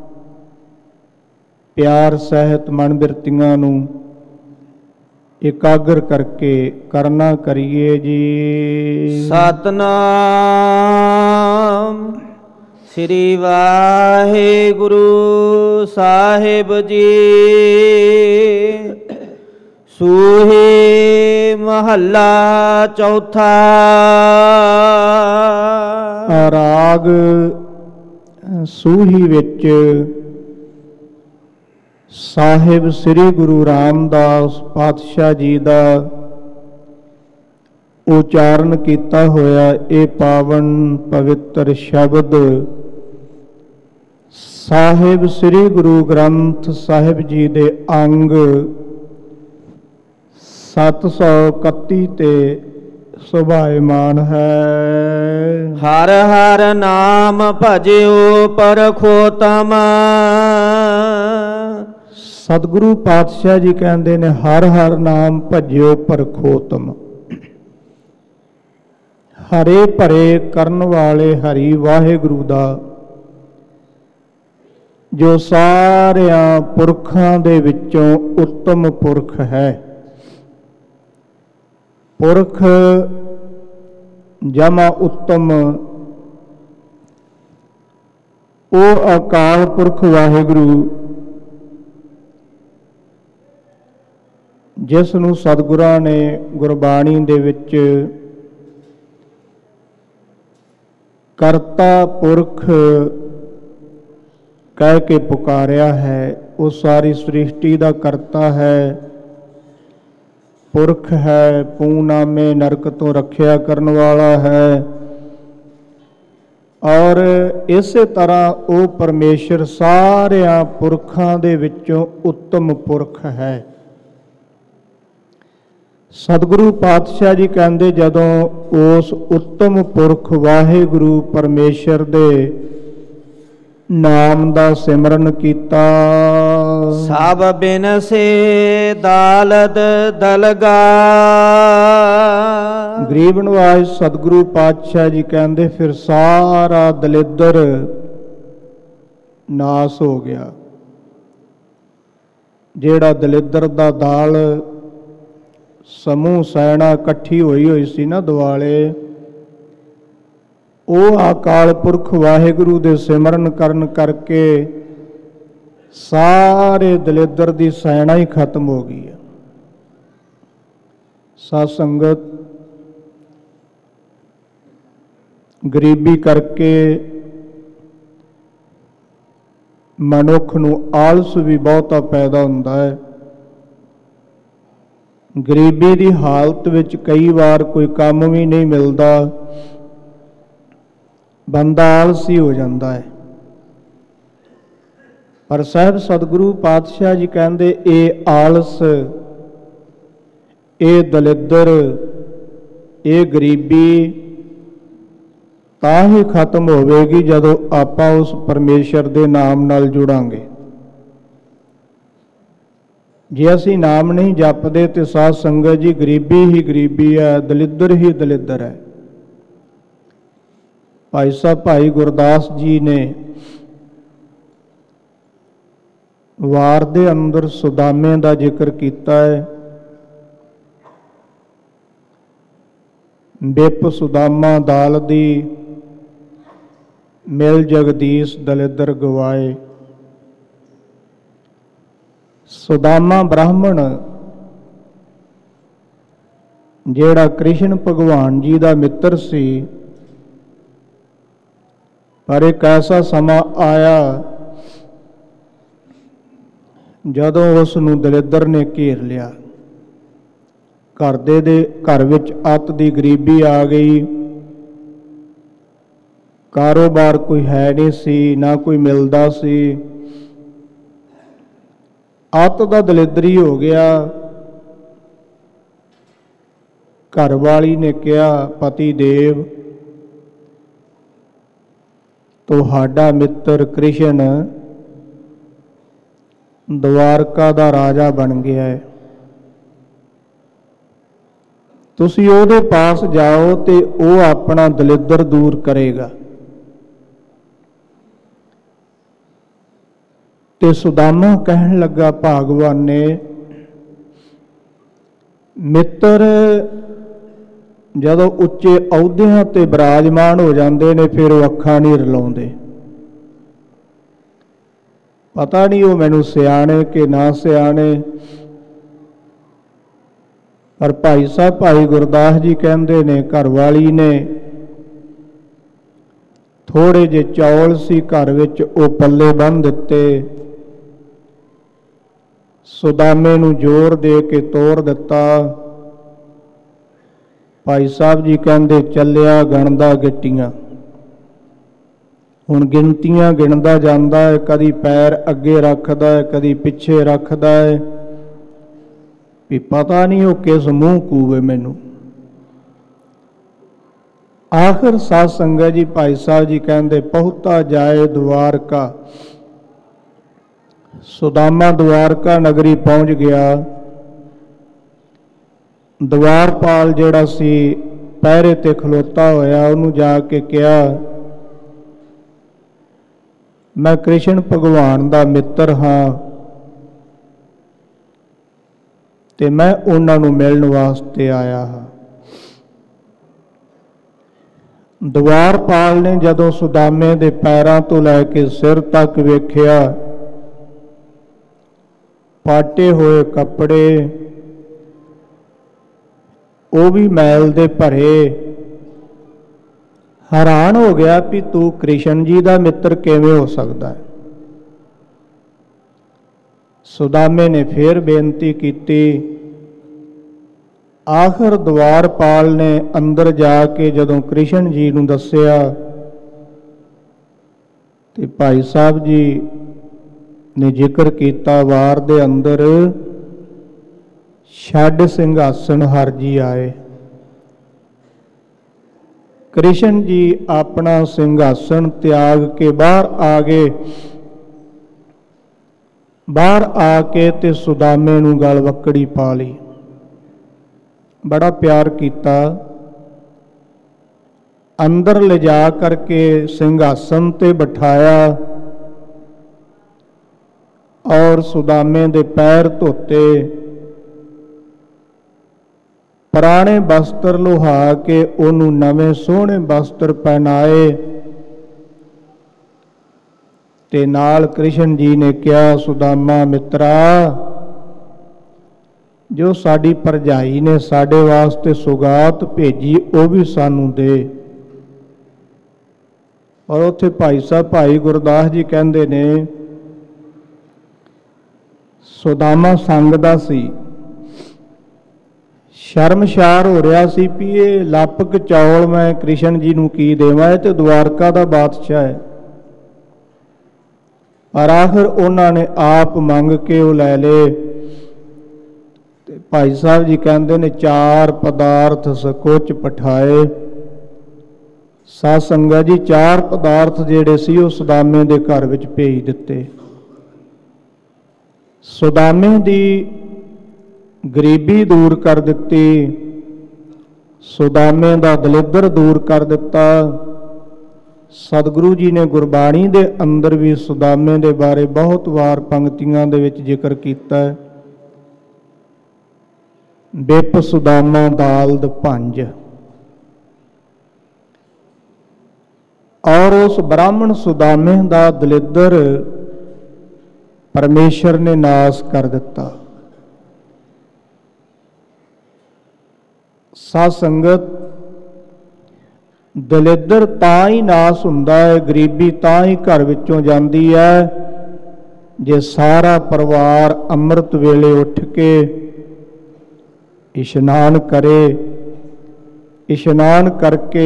ਪਿਆਰ ਸਹਿਤ ਮਨ ਬਿਰਤੀਆਂ ਨੂੰ ਇਕਾਗਰ ਕਰਕੇ ਕਰਨਾ ਕਰੀਏ ਜੀ। ਸਤਨਾਮ ਸ੍ਰੀ ਵਾਹਿਗੁਰੂ ਸਾਹਿਬ ਜੀ। ਸੂਹੀ ਮਹੱਲਾ ਚੌਥਾ। ਰਾਗ ਸੂਹੀ ਵਿੱਚ ਸਾਹਿਬ ਸ੍ਰੀ ਗੁਰੂ ਰਾਮਦਾਸ ਪਾਤਸ਼ਾਹ ਜੀ ਦਾ ਉਚਾਰਨ ਕੀਤਾ ਹੋਇਆ ਇਹ ਪਾਵਨ ਪਵਿੱਤਰ ਸ਼ਬਦ ਸਾਹਿਬ ਸ੍ਰੀ ਗੁਰੂ ਗ੍ਰੰਥ ਸਾਹਿਬ ਜੀ ਦੇ ਅੰਗ ਸੱਤ ਸੌ ਇਕੱਤੀ ਤੇ ਸੁਭਾਇਮਾਨ ਹੈ। ਹਰ ਹਰ ਨਾਮ ਭਜਿਓ ਪਰਖੋਤਮ। ਸਤਿਗੁਰੂ ਪਾਤਸ਼ਾਹ ਜੀ ਕਹਿੰਦੇ ਨੇ ਹਰ ਹਰ ਨਾਮ ਭਜਿਓ ਪਰਖੋਤਮ। ਹਰੇ ਭਰੇ ਕਰਨ ਵਾਲੇ ਹਰੀ ਵਾਹਿਗੁਰੂ ਦਾ ਜੋ ਸਾਰਿਆਂ ਪੁਰਖਾਂ ਦੇ ਵਿੱਚੋਂ ਉੱਤਮ ਪੁਰਖ ਹੈ। ਪੁਰਖ ਜਮਾ ਉੱਤਮ, ਉਹ ਅਕਾਲ ਪੁਰਖ ਵਾਹਿਗੁਰੂ ਜਿਸ ਨੂੰ ਸਤਿਗੁਰਾਂ ਨੇ ਗੁਰਬਾਣੀ ਦੇ ਵਿੱਚ ਕਰਤਾ ਪੁਰਖ ਕਹਿ ਕੇ ਪੁਕਾਰਿਆ ਹੈ। ਉਹ ਸਾਰੀ ਸ੍ਰਿਸ਼ਟੀ ਦਾ ਕਰਤਾ ਹੈ, ਪੁਰਖ ਹੈ, ਪੂਨਾਮੇ ਨਰਕ ਤੋਂ ਰੱਖਿਆ ਕਰਨ ਵਾਲਾ ਹੈ। ਔਰ ਇਸੇ ਤਰ੍ਹਾਂ ਉਹ ਪਰਮੇਸ਼ਰ ਸਾਰਿਆਂ ਪੁਰਖਾਂ ਦੇ ਵਿੱਚੋਂ ਉੱਤਮ ਪੁਰਖ ਹੈ। ਸਤਿਗੁਰੂ ਪਾਤਸ਼ਾਹ ਜੀ ਕਹਿੰਦੇ ਜਦੋਂ ਉਸ ਉੱਤਮ ਪੁਰਖ ਵਾਹਿਗੁਰੂ ਪਰਮੇਸ਼ਰ ਦੇ ਨਾਮ ਦਾ ਸਿਮਰਨ ਕੀਤਾ। ਸਭ ਬਿਨਸੇ ਦਾਲਦ ਦਲਗਾ। ਗਰੀਬ ਨਿਵਾਜ ਸਤਿਗੁਰੂ ਪਾਤਸ਼ਾਹ ਜੀ ਕਹਿੰਦੇ ਫਿਰ ਸਾਰਾ ਦਲਿੱਦਰ ਨਾਸ ਹੋ ਗਿਆ। ਜਿਹੜਾ ਦਲਿੱਦਰ ਦਾ ਦਾਲ ਸਮੂਹ ਸੈਨਾ ਇਕੱਠੀ ਹੋਈ ਹੋਈ ਸੀ ਨਾ ਦੁਆਲੇ, ਉਹ ਅਕਾਲ ਪੁਰਖ ਵਾਹਿਗੁਰੂ ਦੇ ਸਿਮਰਨ ਕਰਨ ਕਰਕੇ ਸਾਰੇ ਦਲਿੱਦਰ ਦੀ ਸੈਨਾ ਹੀ ਖਤਮ ਹੋ ਗਈ ਹੈ। ਸਾਧ ਸੰਗਤ, ਗਰੀਬੀ ਕਰਕੇ ਮਨੁੱਖ ਨੂੰ ਆਲਸ ਵੀ ਬਹੁਤਾ ਪੈਦਾ ਹੁੰਦਾ ਹੈ। ਗਰੀਬੀ ਦੀ ਹਾਲਤ ਵਿੱਚ ਕਈ ਵਾਰ ਕੋਈ ਕੰਮ ਵੀ ਨਹੀਂ ਮਿਲਦਾ, ਬੰਦਾ ਆਲਸੀ ਹੋ ਜਾਂਦਾ ਹੈ। ਪਰ ਸਾਹਿਬ ਸਤਿਗੁਰੂ ਪਾਤਸ਼ਾਹ ਜੀ ਕਹਿੰਦੇ ਇਹ ਆਲਸ, ਇਹ ਦਲਿੱਦਰ, ਇਹ ਗਰੀਬੀ ਤਾਂ ਹੀ ਖਤਮ ਹੋਵੇਗੀ ਜਦੋਂ ਆਪਾਂ ਉਸ ਪਰਮੇਸ਼ਰ ਦੇ ਨਾਮ ਨਾਲ ਜੁੜਾਂਗੇ। ਜੇ ਅਸੀਂ ਨਾਮ ਨਹੀਂ ਜਪਦੇ ਤੇ ਸਾਧ ਸੰਗਤ ਜੀ ਗਰੀਬੀ ਹੀ ਗਰੀਬੀ ਹੈ, ਦਲਿੱਦਰ ਹੀ ਦਲਿੱਦਰ ਹੈ। ਭਾਈ ਸਾਹਿਬ ਭਾਈ ਗੁਰਦਾਸ ਜੀ ਨੇ ਵਾਰ ਦੇ ਅੰਦਰ ਸੁਦਾਮੇ ਦਾ ਜ਼ਿਕਰ ਕੀਤਾ ਹੈ। ਬਿਪ ਸੁਦਾਮਾ ਦਾਲ ਦੀ ਮਿਲ ਜਗਦੀਸ਼ ਦਲਿੱਦਰ ਗਵਾਏ। ਸੁਦਾਮਾ ਬ੍ਰਾਹਮਣ ਜਿਹੜਾ ਕ੍ਰਿਸ਼ਨ ਭਗਵਾਨ ਜੀ ਦਾ ਮਿੱਤਰ ਸੀ, ਪਰ ਇੱਕ ਐਸਾ ਸਮਾਂ ਆਇਆ ਜਦੋਂ ਉਸ ਨੂੰ ਦਲਿੱਦਰ ਨੇ ਘੇਰ ਲਿਆ। ਘਰ ਦੇ ਦੇ ਘਰ ਵਿੱਚ ਅੱਤ ਦੀ ਗਰੀਬੀ ਆ ਗਈ, ਕਾਰੋਬਾਰ ਕੋਈ ਹੈ ਨਹੀਂ ਸੀ, ਨਾ ਕੋਈ ਮਿਲਦਾ ਸੀ, ਅੱਤ ਦਾ ਦਲਿੱਦਰੀ ਹੋ ਗਿਆ। ਘਰ ਵਾਲੀ ਨੇ ਕਿਹਾ, ਪਤੀ ਦੇਵ ਤੁਹਾਡਾ ਮਿੱਤਰ ਕ੍ਰਿਸ਼ਨ ਦਵਾਰਕਾ ਦਾ ਰਾਜਾ ਬਣ ਗਿਆ ਹੈ, ਤੁਸੀਂ ਉਹਦੇ ਪਾਸ ਜਾਓ ਤੇ ਉਹ ਆਪਣਾ ਦਲਿੱਦਰ ਦੂਰ ਕਰੇਗਾ। ਤੇ ਸੁਦਾਮਾ ਕਹਿਣ ਲੱਗਾ ਭਾਗਵਾਨ ਨੇ, ਮਿੱਤਰ ਜਦੋਂ ਉੱਚੇ ਅਹੁਦਿਆਂ ਤੇ ਬਿਰਾਜਮਾਨ ਹੋ ਜਾਂਦੇ ਨੇ ਫਿਰ ਉਹ ਅੱਖਾਂ ਨਹੀਂ ਰਲਾਉਂਦੇ। ਪਤਾ ਨਹੀਂ ਉਹ ਮੈਨੂੰ ਸਿਆਣੇ ਕਿ ਨਾ ਸਿਆਣੇ, ਪਰ ਭਾਈ ਸਾਹਿਬ ਭਾਈ ਗੁਰਦਾਸ ਜੀ ਕਹਿੰਦੇ ਨੇ ਘਰਵਾਲੀ ਨੇ ਥੋੜੇ ਜਿਹੇ ਚੌਲ ਸੀ ਘਰ ਵਿੱਚ, ਉਹ ਪੱਲੇ ਬੰਨ੍ਹ ਦਿੱਤੇ, ਸੁਦਾਮੇ ਨੂੰ ਜ਼ੋਰ ਦੇ ਕੇ ਤੋਰ ਦਿੱਤਾ। ਭਾਈ ਸਾਹਿਬ ਜੀ ਕਹਿੰਦੇ ਚੱਲਿਆ ਗਣਦਾ ਗਿੱਟੀਆਂ। ਹੁਣ ਗਿਣਤੀਆਂ ਗਿਣਦਾ ਜਾਂਦਾ ਹੈ, ਕਦੀ ਪੈਰ ਅੱਗੇ ਰੱਖਦਾ ਹੈ, ਕਦੀ ਪਿੱਛੇ ਰੱਖਦਾ ਹੈ, ਵੀ ਪਤਾ ਨਹੀਂ ਉਹ ਕਿਸ ਮੂੰਹ ਕੂਵੇ ਮੈਨੂੰ। ਆਖਰ ਸਾਧ ਸੰਗਤ ਜੀ ਭਾਈ ਸਾਹਿਬ ਜੀ ਕਹਿੰਦੇ ਪਹੁੰਚਾ ਜਾਏ ਦਵਾਰਕਾ। ਸੁਦਾਮਾ ਦਵਾਰਕਾ ਨਗਰੀ ਪਹੁੰਚ ਗਿਆ। ਦਵਾਰਪਾਲ ਜਿਹੜਾ ਸੀ ਪਹਿਰੇ ਤੇ ਖਲੋਤਾ ਹੋਇਆ, ਉਹਨੂੰ ਜਾ ਕੇ ਕਿਹਾ, ਮੈਂ ਕ੍ਰਿਸ਼ਨ ਭਗਵਾਨ ਦਾ ਮਿੱਤਰ ਹਾਂ ਤੇ ਮੈਂ ਉਹਨਾਂ ਨੂੰ ਮਿਲਣ ਵਾਸਤੇ ਆਇਆ ਹਾਂ। ਦਵਾਰਪਾਲ ਨੇ ਜਦੋਂ ਸੁਦਾਮੇ ਦੇ ਪੈਰਾਂ ਤੋਂ ਲੈ ਕੇ ਸਿਰ ਤੱਕ ਵੇਖਿਆ, ਪਾਟੇ ਹੋਏ ਕੱਪੜੇ, ਉਹ ਵੀ ਮੈਲ ਦੇ ਭਰੇ, ਹੈਰਾਨ ਹੋ ਗਿਆ ਵੀ ਤੂੰ ਕ੍ਰਿਸ਼ਨ ਜੀ ਦਾ ਮਿੱਤਰ ਕਿਵੇਂ ਹੋ ਸਕਦਾ ਹੈ। ਸੁਦਾਮੇ ਨੇ ਫਿਰ ਬੇਨਤੀ ਕੀਤੀ। ਆਖਰ ਦਵਾਰਪਾਲ ਨੇ ਅੰਦਰ ਜਾ ਕੇ ਜਦੋਂ ਕ੍ਰਿਸ਼ਨ ਜੀ ਨੂੰ ਦੱਸਿਆ ਤੇ ਭਾਈ ਸਾਹਿਬ ਜੀ ਨੇ ਜ਼ਿਕਰ ਕੀਤਾ, ਵਾਰ ਦੇ ਅੰਦਰ ਛੱਡ ਸਿੰਘਾਸਣ ਹਰ ਜੀ ਆਏ। ਕ੍ਰਿਸ਼ਨ ਜੀ ਆਪਣਾ ਸਿੰਘਾਸਣ ਤਿਆਗ ਕੇ ਬਾਹਰ ਆ ਗਏ। ਬਾਹਰ ਆ ਕੇ ਤੇ ਸੁਦਾਮੇ ਨੂੰ ਗਲ ਵਕੜੀ ਪਾ ਲਈ, ਬੜਾ ਪਿਆਰ ਕੀਤਾ। ਅੰਦਰ ਲਿਜਾ ਕਰਕੇ ਸਿੰਘਾਸਣ ਤੇ ਬਿਠਾਇਆ ਔਰ ਸੁਦਾਮੇ ਦੇ ਪੈਰ ਧੋਤੇ, ਪੁਰਾਣੇ ਵਸਤਰ ਲੁਹਾ ਕੇ ਉਹਨੂੰ ਨਵੇਂ ਸੋਹਣੇ ਵਸਤਰ ਪਹਿਨਾਏ ਤੇ ਨਾਲ ਕ੍ਰਿਸ਼ਨ ਜੀ ਨੇ ਕਿਹਾ, ਸੁਦਾਮਾ ਮਿੱਤਰਾ, ਜੋ ਸਾਡੀ ਭਰਜਾਈ ਨੇ ਸਾਡੇ ਵਾਸਤੇ ਸੁਗਾਤ ਭੇਜੀ ਉਹ ਵੀ ਸਾਨੂੰ ਦੇ। ਔਰ ਉੱਥੇ ਭਾਈ ਸਾਹਿਬ ਭਾਈ ਗੁਰਦਾਸ ਜੀ ਕਹਿੰਦੇ ਨੇ, ਸੁਦਾਮਾ ਸੰਗ ਦਾ ਸੀ, ਸ਼ਰਮਸ਼ਾਰ ਹੋ ਰਿਹਾ ਸੀ ਵੀ ਇਹ ਲੱਪਕ ਚੌਲ ਮੈਂ ਕ੍ਰਿਸ਼ਨ ਜੀ ਨੂੰ ਕੀ ਦੇਵਾਂ, ਇਹ ਤੇ ਦਵਾਰਕਾ ਦਾ ਬਾਦਸ਼ਾਹ ਹੈ। ਪਰ ਆਖਰ ਉਹਨਾਂ ਨੇ ਆਪ ਮੰਗ ਕੇ ਉਹ ਲੈ ਲਏ। ਤੇ ਭਾਈ ਸਾਹਿਬ ਜੀ ਕਹਿੰਦੇ ਨੇ ਚਾਰ ਪਦਾਰਥ ਸਕੁਚ ਪਠਾਏ। ਸਾਧ ਸੰਗਤ ਜੀ ਚਾਰ ਪਦਾਰਥ ਜਿਹੜੇ ਸੀ ਉਹ ਸੁਦਾਮੇ ਦੇ ਘਰ ਵਿੱਚ ਭੇਜ ਦਿੱਤੇ। ਸੁਦਾਮੇ ਦੀ ਗਰੀਬੀ ਦੂਰ ਕਰ ਦਿੱਤੀ, ਸੁਦਾਮੇ ਦਾ ਦਲਿੱਦਰ ਦੂਰ ਕਰ ਦਿੱਤਾ। ਸਤਿਗੁਰੂ ਜੀ ਨੇ ਗੁਰਬਾਣੀ ਦੇ ਅੰਦਰ ਵੀ ਸੁਦਾਮੇ ਦੇ ਬਾਰੇ ਬਹੁਤ ਵਾਰ ਪੰਕਤੀਆਂ ਦੇ ਵਿੱਚ ਜ਼ਿਕਰ ਕੀਤਾ ਹੈ। ਬਿਪ ਸੁਦਾਮਾ ਦਾਲਦ ਭੰਜ। ਔਰ ਉਸ ਬ੍ਰਾਹਮਣ ਸੁਦਾਮੇ ਦਾ ਦਲਿੱਦਰ ਪਰਮੇਸ਼ਰ ਨੇ ਨਾਸ ਕਰ ਦਿੱਤਾ। ਸਾਧ ਸੰਗਤ, ਦਲਿੱਦਰ ਤਾਂ ਹੀ ਨਾਸ ਹੁੰਦਾ ਹੈ, ਗਰੀਬੀ ਤਾਂ ਹੀ ਘਰ ਵਿੱਚੋਂ ਜਾਂਦੀ ਹੈ ਜੇ ਸਾਰਾ ਪਰਿਵਾਰ ਅੰਮ੍ਰਿਤ ਵੇਲੇ ਉੱਠ ਕੇ ਇਸ਼ਨਾਨ ਕਰੇ, ਇਸ਼ਨਾਨ ਕਰਕੇ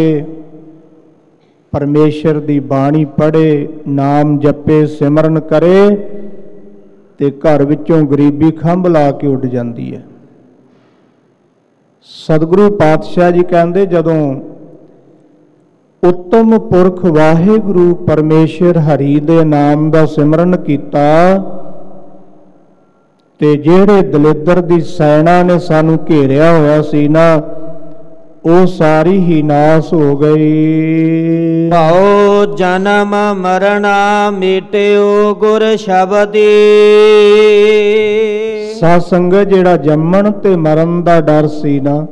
ਪਰਮੇਸ਼ਰ ਦੀ ਬਾਣੀ ਪੜ੍ਹੇ, ਨਾਮ ਜਪੇ, ਸਿਮਰਨ ਕਰੇ ਤੇ ਘਰ ਵਿੱਚੋਂ ਗਰੀਬੀ ਖੰਭ ਲਾ ਕੇ ਉੱਡ ਜਾਂਦੀ ਹੈ। ਸਤਿਗੁਰੂ ਪਾਤਸ਼ਾਹ ਜੀ ਕਹਿੰਦੇ, ਜਦੋਂ ਉੱਤਮ ਪੁਰਖ ਵਾਹਿਗੁਰੂ ਪਰਮੇਸ਼ਰ ਹਰੀ ਦੇ ਨਾਮ ਦਾ ਸਿਮਰਨ ਕੀਤਾ ਤੇ ਜਿਹੜੇ ਦਲਿੱਦਰ ਦੀ ਸੈਨਾ ਨੇ ਸਾਨੂੰ ਘੇਰਿਆ ਹੋਇਆ ਸੀ ਨਾ, ਉਹ ਸਾਰੀ ਹੀ ਨਾਸ ਹੋ ਗਈ। ਭਉ ਜਨਮ ਮਰਣਾ ਮਿਟਿਓ ਗੁਰ ਸ਼ਬਦੀ। ਸਾਧ ਸੰਗਤ ਜਿਹੜਾ ਜੰਮਣ ਤੇ ਮਰਨ ਦਾ ਡਰ ਸੀ ਨਾ,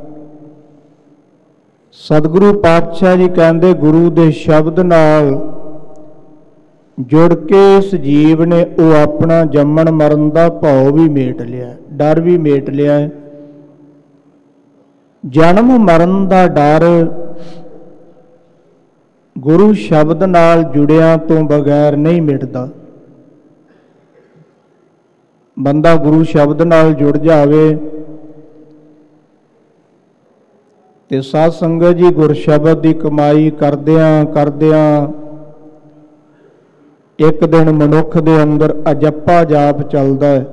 ਸਤਿਗੁਰੂ ਪਾਤਸ਼ਾਹ ਜੀ ਕਹਿੰਦੇ ਗੁਰੂ ਦੇ ਸ਼ਬਦ ਨਾਲ ਜੁੜ ਕੇ ਇਸ ਜੀਵ ਨੇ ਉਹ ਆਪਣਾ ਜੰਮਣ ਮਰਨ ਦਾ ਭਉ ਵੀ ਮੇਟ ਲਿਆ, ਡਰ ਵੀ ਮੇਟ ਲਿਆ ਹੈ। ਜਨਮ ਮਰਨ ਦਾ ਡਰ ਗੁਰੂ ਸ਼ਬਦ ਨਾਲ ਜੁੜਿਆਂ ਤੋਂ ਬਗੈਰ ਨਹੀਂ ਮਿਟਦਾ। ਬੰਦਾ ਗੁਰੂ ਸ਼ਬਦ ਨਾਲ ਜੁੜ ਜਾਵੇ ਤੇ ਸਾਧ ਸੰਗਤ ਜੀ ਗੁਰ ਸ਼ਬਦ ਦੀ ਕਮਾਈ ਕਰਦਿਆਂ ਕਰਦਿਆਂ ਇੱਕ ਦਿਨ ਮਨੁੱਖ ਦੇ ਅੰਦਰ ਅਜੱਪਾ ਜਾਪ ਚੱਲਦਾ ਹੈ।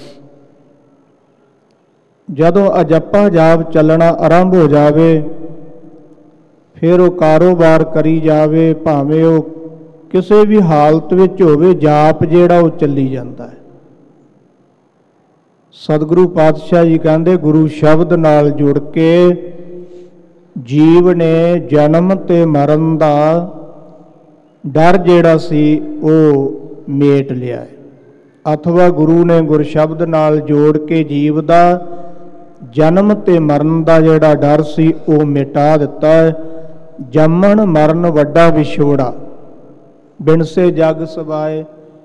ਜਦੋਂ ਅਜੱਪਾ ਜਾਪ ਚੱਲਣਾ ਆਰੰਭ ਹੋ ਜਾਵੇ, ਫਿਰ ਉਹ ਕਾਰੋਬਾਰ ਕਰੀ ਜਾਵੇ, ਭਾਵੇਂ ਉਹ ਕਿਸੇ ਵੀ ਹਾਲਤ ਵਿੱਚ ਹੋਵੇ, ਜਾਪ ਜਿਹੜਾ ਉਹ ਚੱਲੀ ਜਾਂਦਾ ਹੈ। ਸਤਿਗੁਰੂ ਪਾਤਸ਼ਾਹ ਜੀ ਕਹਿੰਦੇ ਗੁਰੂ ਸ਼ਬਦ ਨਾਲ ਜੁੜ ਕੇ ਜੀਵ ਨੇ ਜਨਮ ਤੇ ਮਰਨ ਦਾ ਡਰ ਜਿਹੜਾ ਸੀ ਉਹ ਮੇਟ ਲਿਆ ਹੈ, ਅਥਵਾ ਗੁਰੂ ਨੇ ਗੁਰ ਸ਼ਬਦ ਨਾਲ ਜੋੜ ਕੇ ਜੀਵ ਦਾ ਜਨਮ ਤੇ ਮਰਨ ਦਾ ਜਿਹੜਾ ਡਰ ਸੀ ਉਹ ਮਿਟਾ ਦਿੱਤਾ ਹੈ। ਜੰਮਣ ਮਰਨ ਵੱਡਾ ਵਿਛੋੜਾ, ਬਿਨਸੇ ਜਗ ਸਬਾਏ।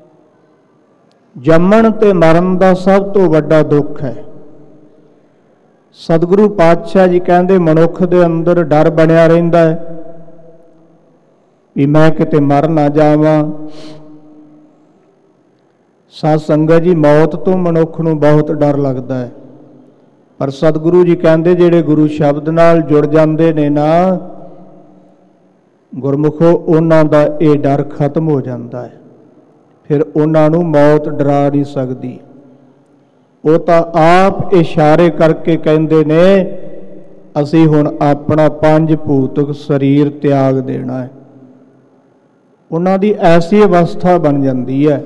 ਜੰਮਣ ਤੇ ਮਰਨ ਦਾ ਸਭ ਤੋਂ ਵੱਡਾ ਦੁੱਖ ਹੈ। ਸਤਿਗੁਰੂ ਪਾਤਸ਼ਾਹ ਜੀ ਕਹਿੰਦੇ ਮਨੁੱਖ ਦੇ ਅੰਦਰ ਡਰ ਬਣਿਆ ਰਹਿੰਦਾ ਹੈ ਵੀ ਮੈਂ ਕਿਤੇ ਮਰ ਨਾ ਜਾਵਾਂ। ਸਾਧ ਸੰਗਤ ਜੀ ਮੌਤ ਤੋਂ ਮਨੁੱਖ ਨੂੰ ਬਹੁਤ ਡਰ ਲੱਗਦਾ ਹੈ, ਪਰ ਸਤਿਗੁਰੂ ਜੀ ਕਹਿੰਦੇ ਜਿਹੜੇ ਗੁਰੂ ਸ਼ਬਦ ਨਾਲ ਜੁੜ ਜਾਂਦੇ ਨੇ ਨਾ ਗੁਰਮੁਖੋ, ਉਹਨਾਂ ਦਾ ਇਹ ਡਰ ਖਤਮ ਹੋ ਜਾਂਦਾ ਹੈ। ਫਿਰ ਉਹਨਾਂ ਨੂੰ ਮੌਤ ਡਰਾ ਨਹੀਂ ਸਕਦੀ। ਉਹ ਤਾਂ ਆਪ ਇਸ਼ਾਰੇ ਕਰਕੇ ਕਹਿੰਦੇ ਨੇ ਅਸੀਂ ਹੁਣ ਆਪਣਾ ਪੰਜ ਭੂਤਕ ਸਰੀਰ ਤਿਆਗ ਦੇਣਾ ਹੈ। ਉਹਨਾਂ ਦੀ ਐਸੀ ਅਵਸਥਾ ਬਣ ਜਾਂਦੀ ਹੈ,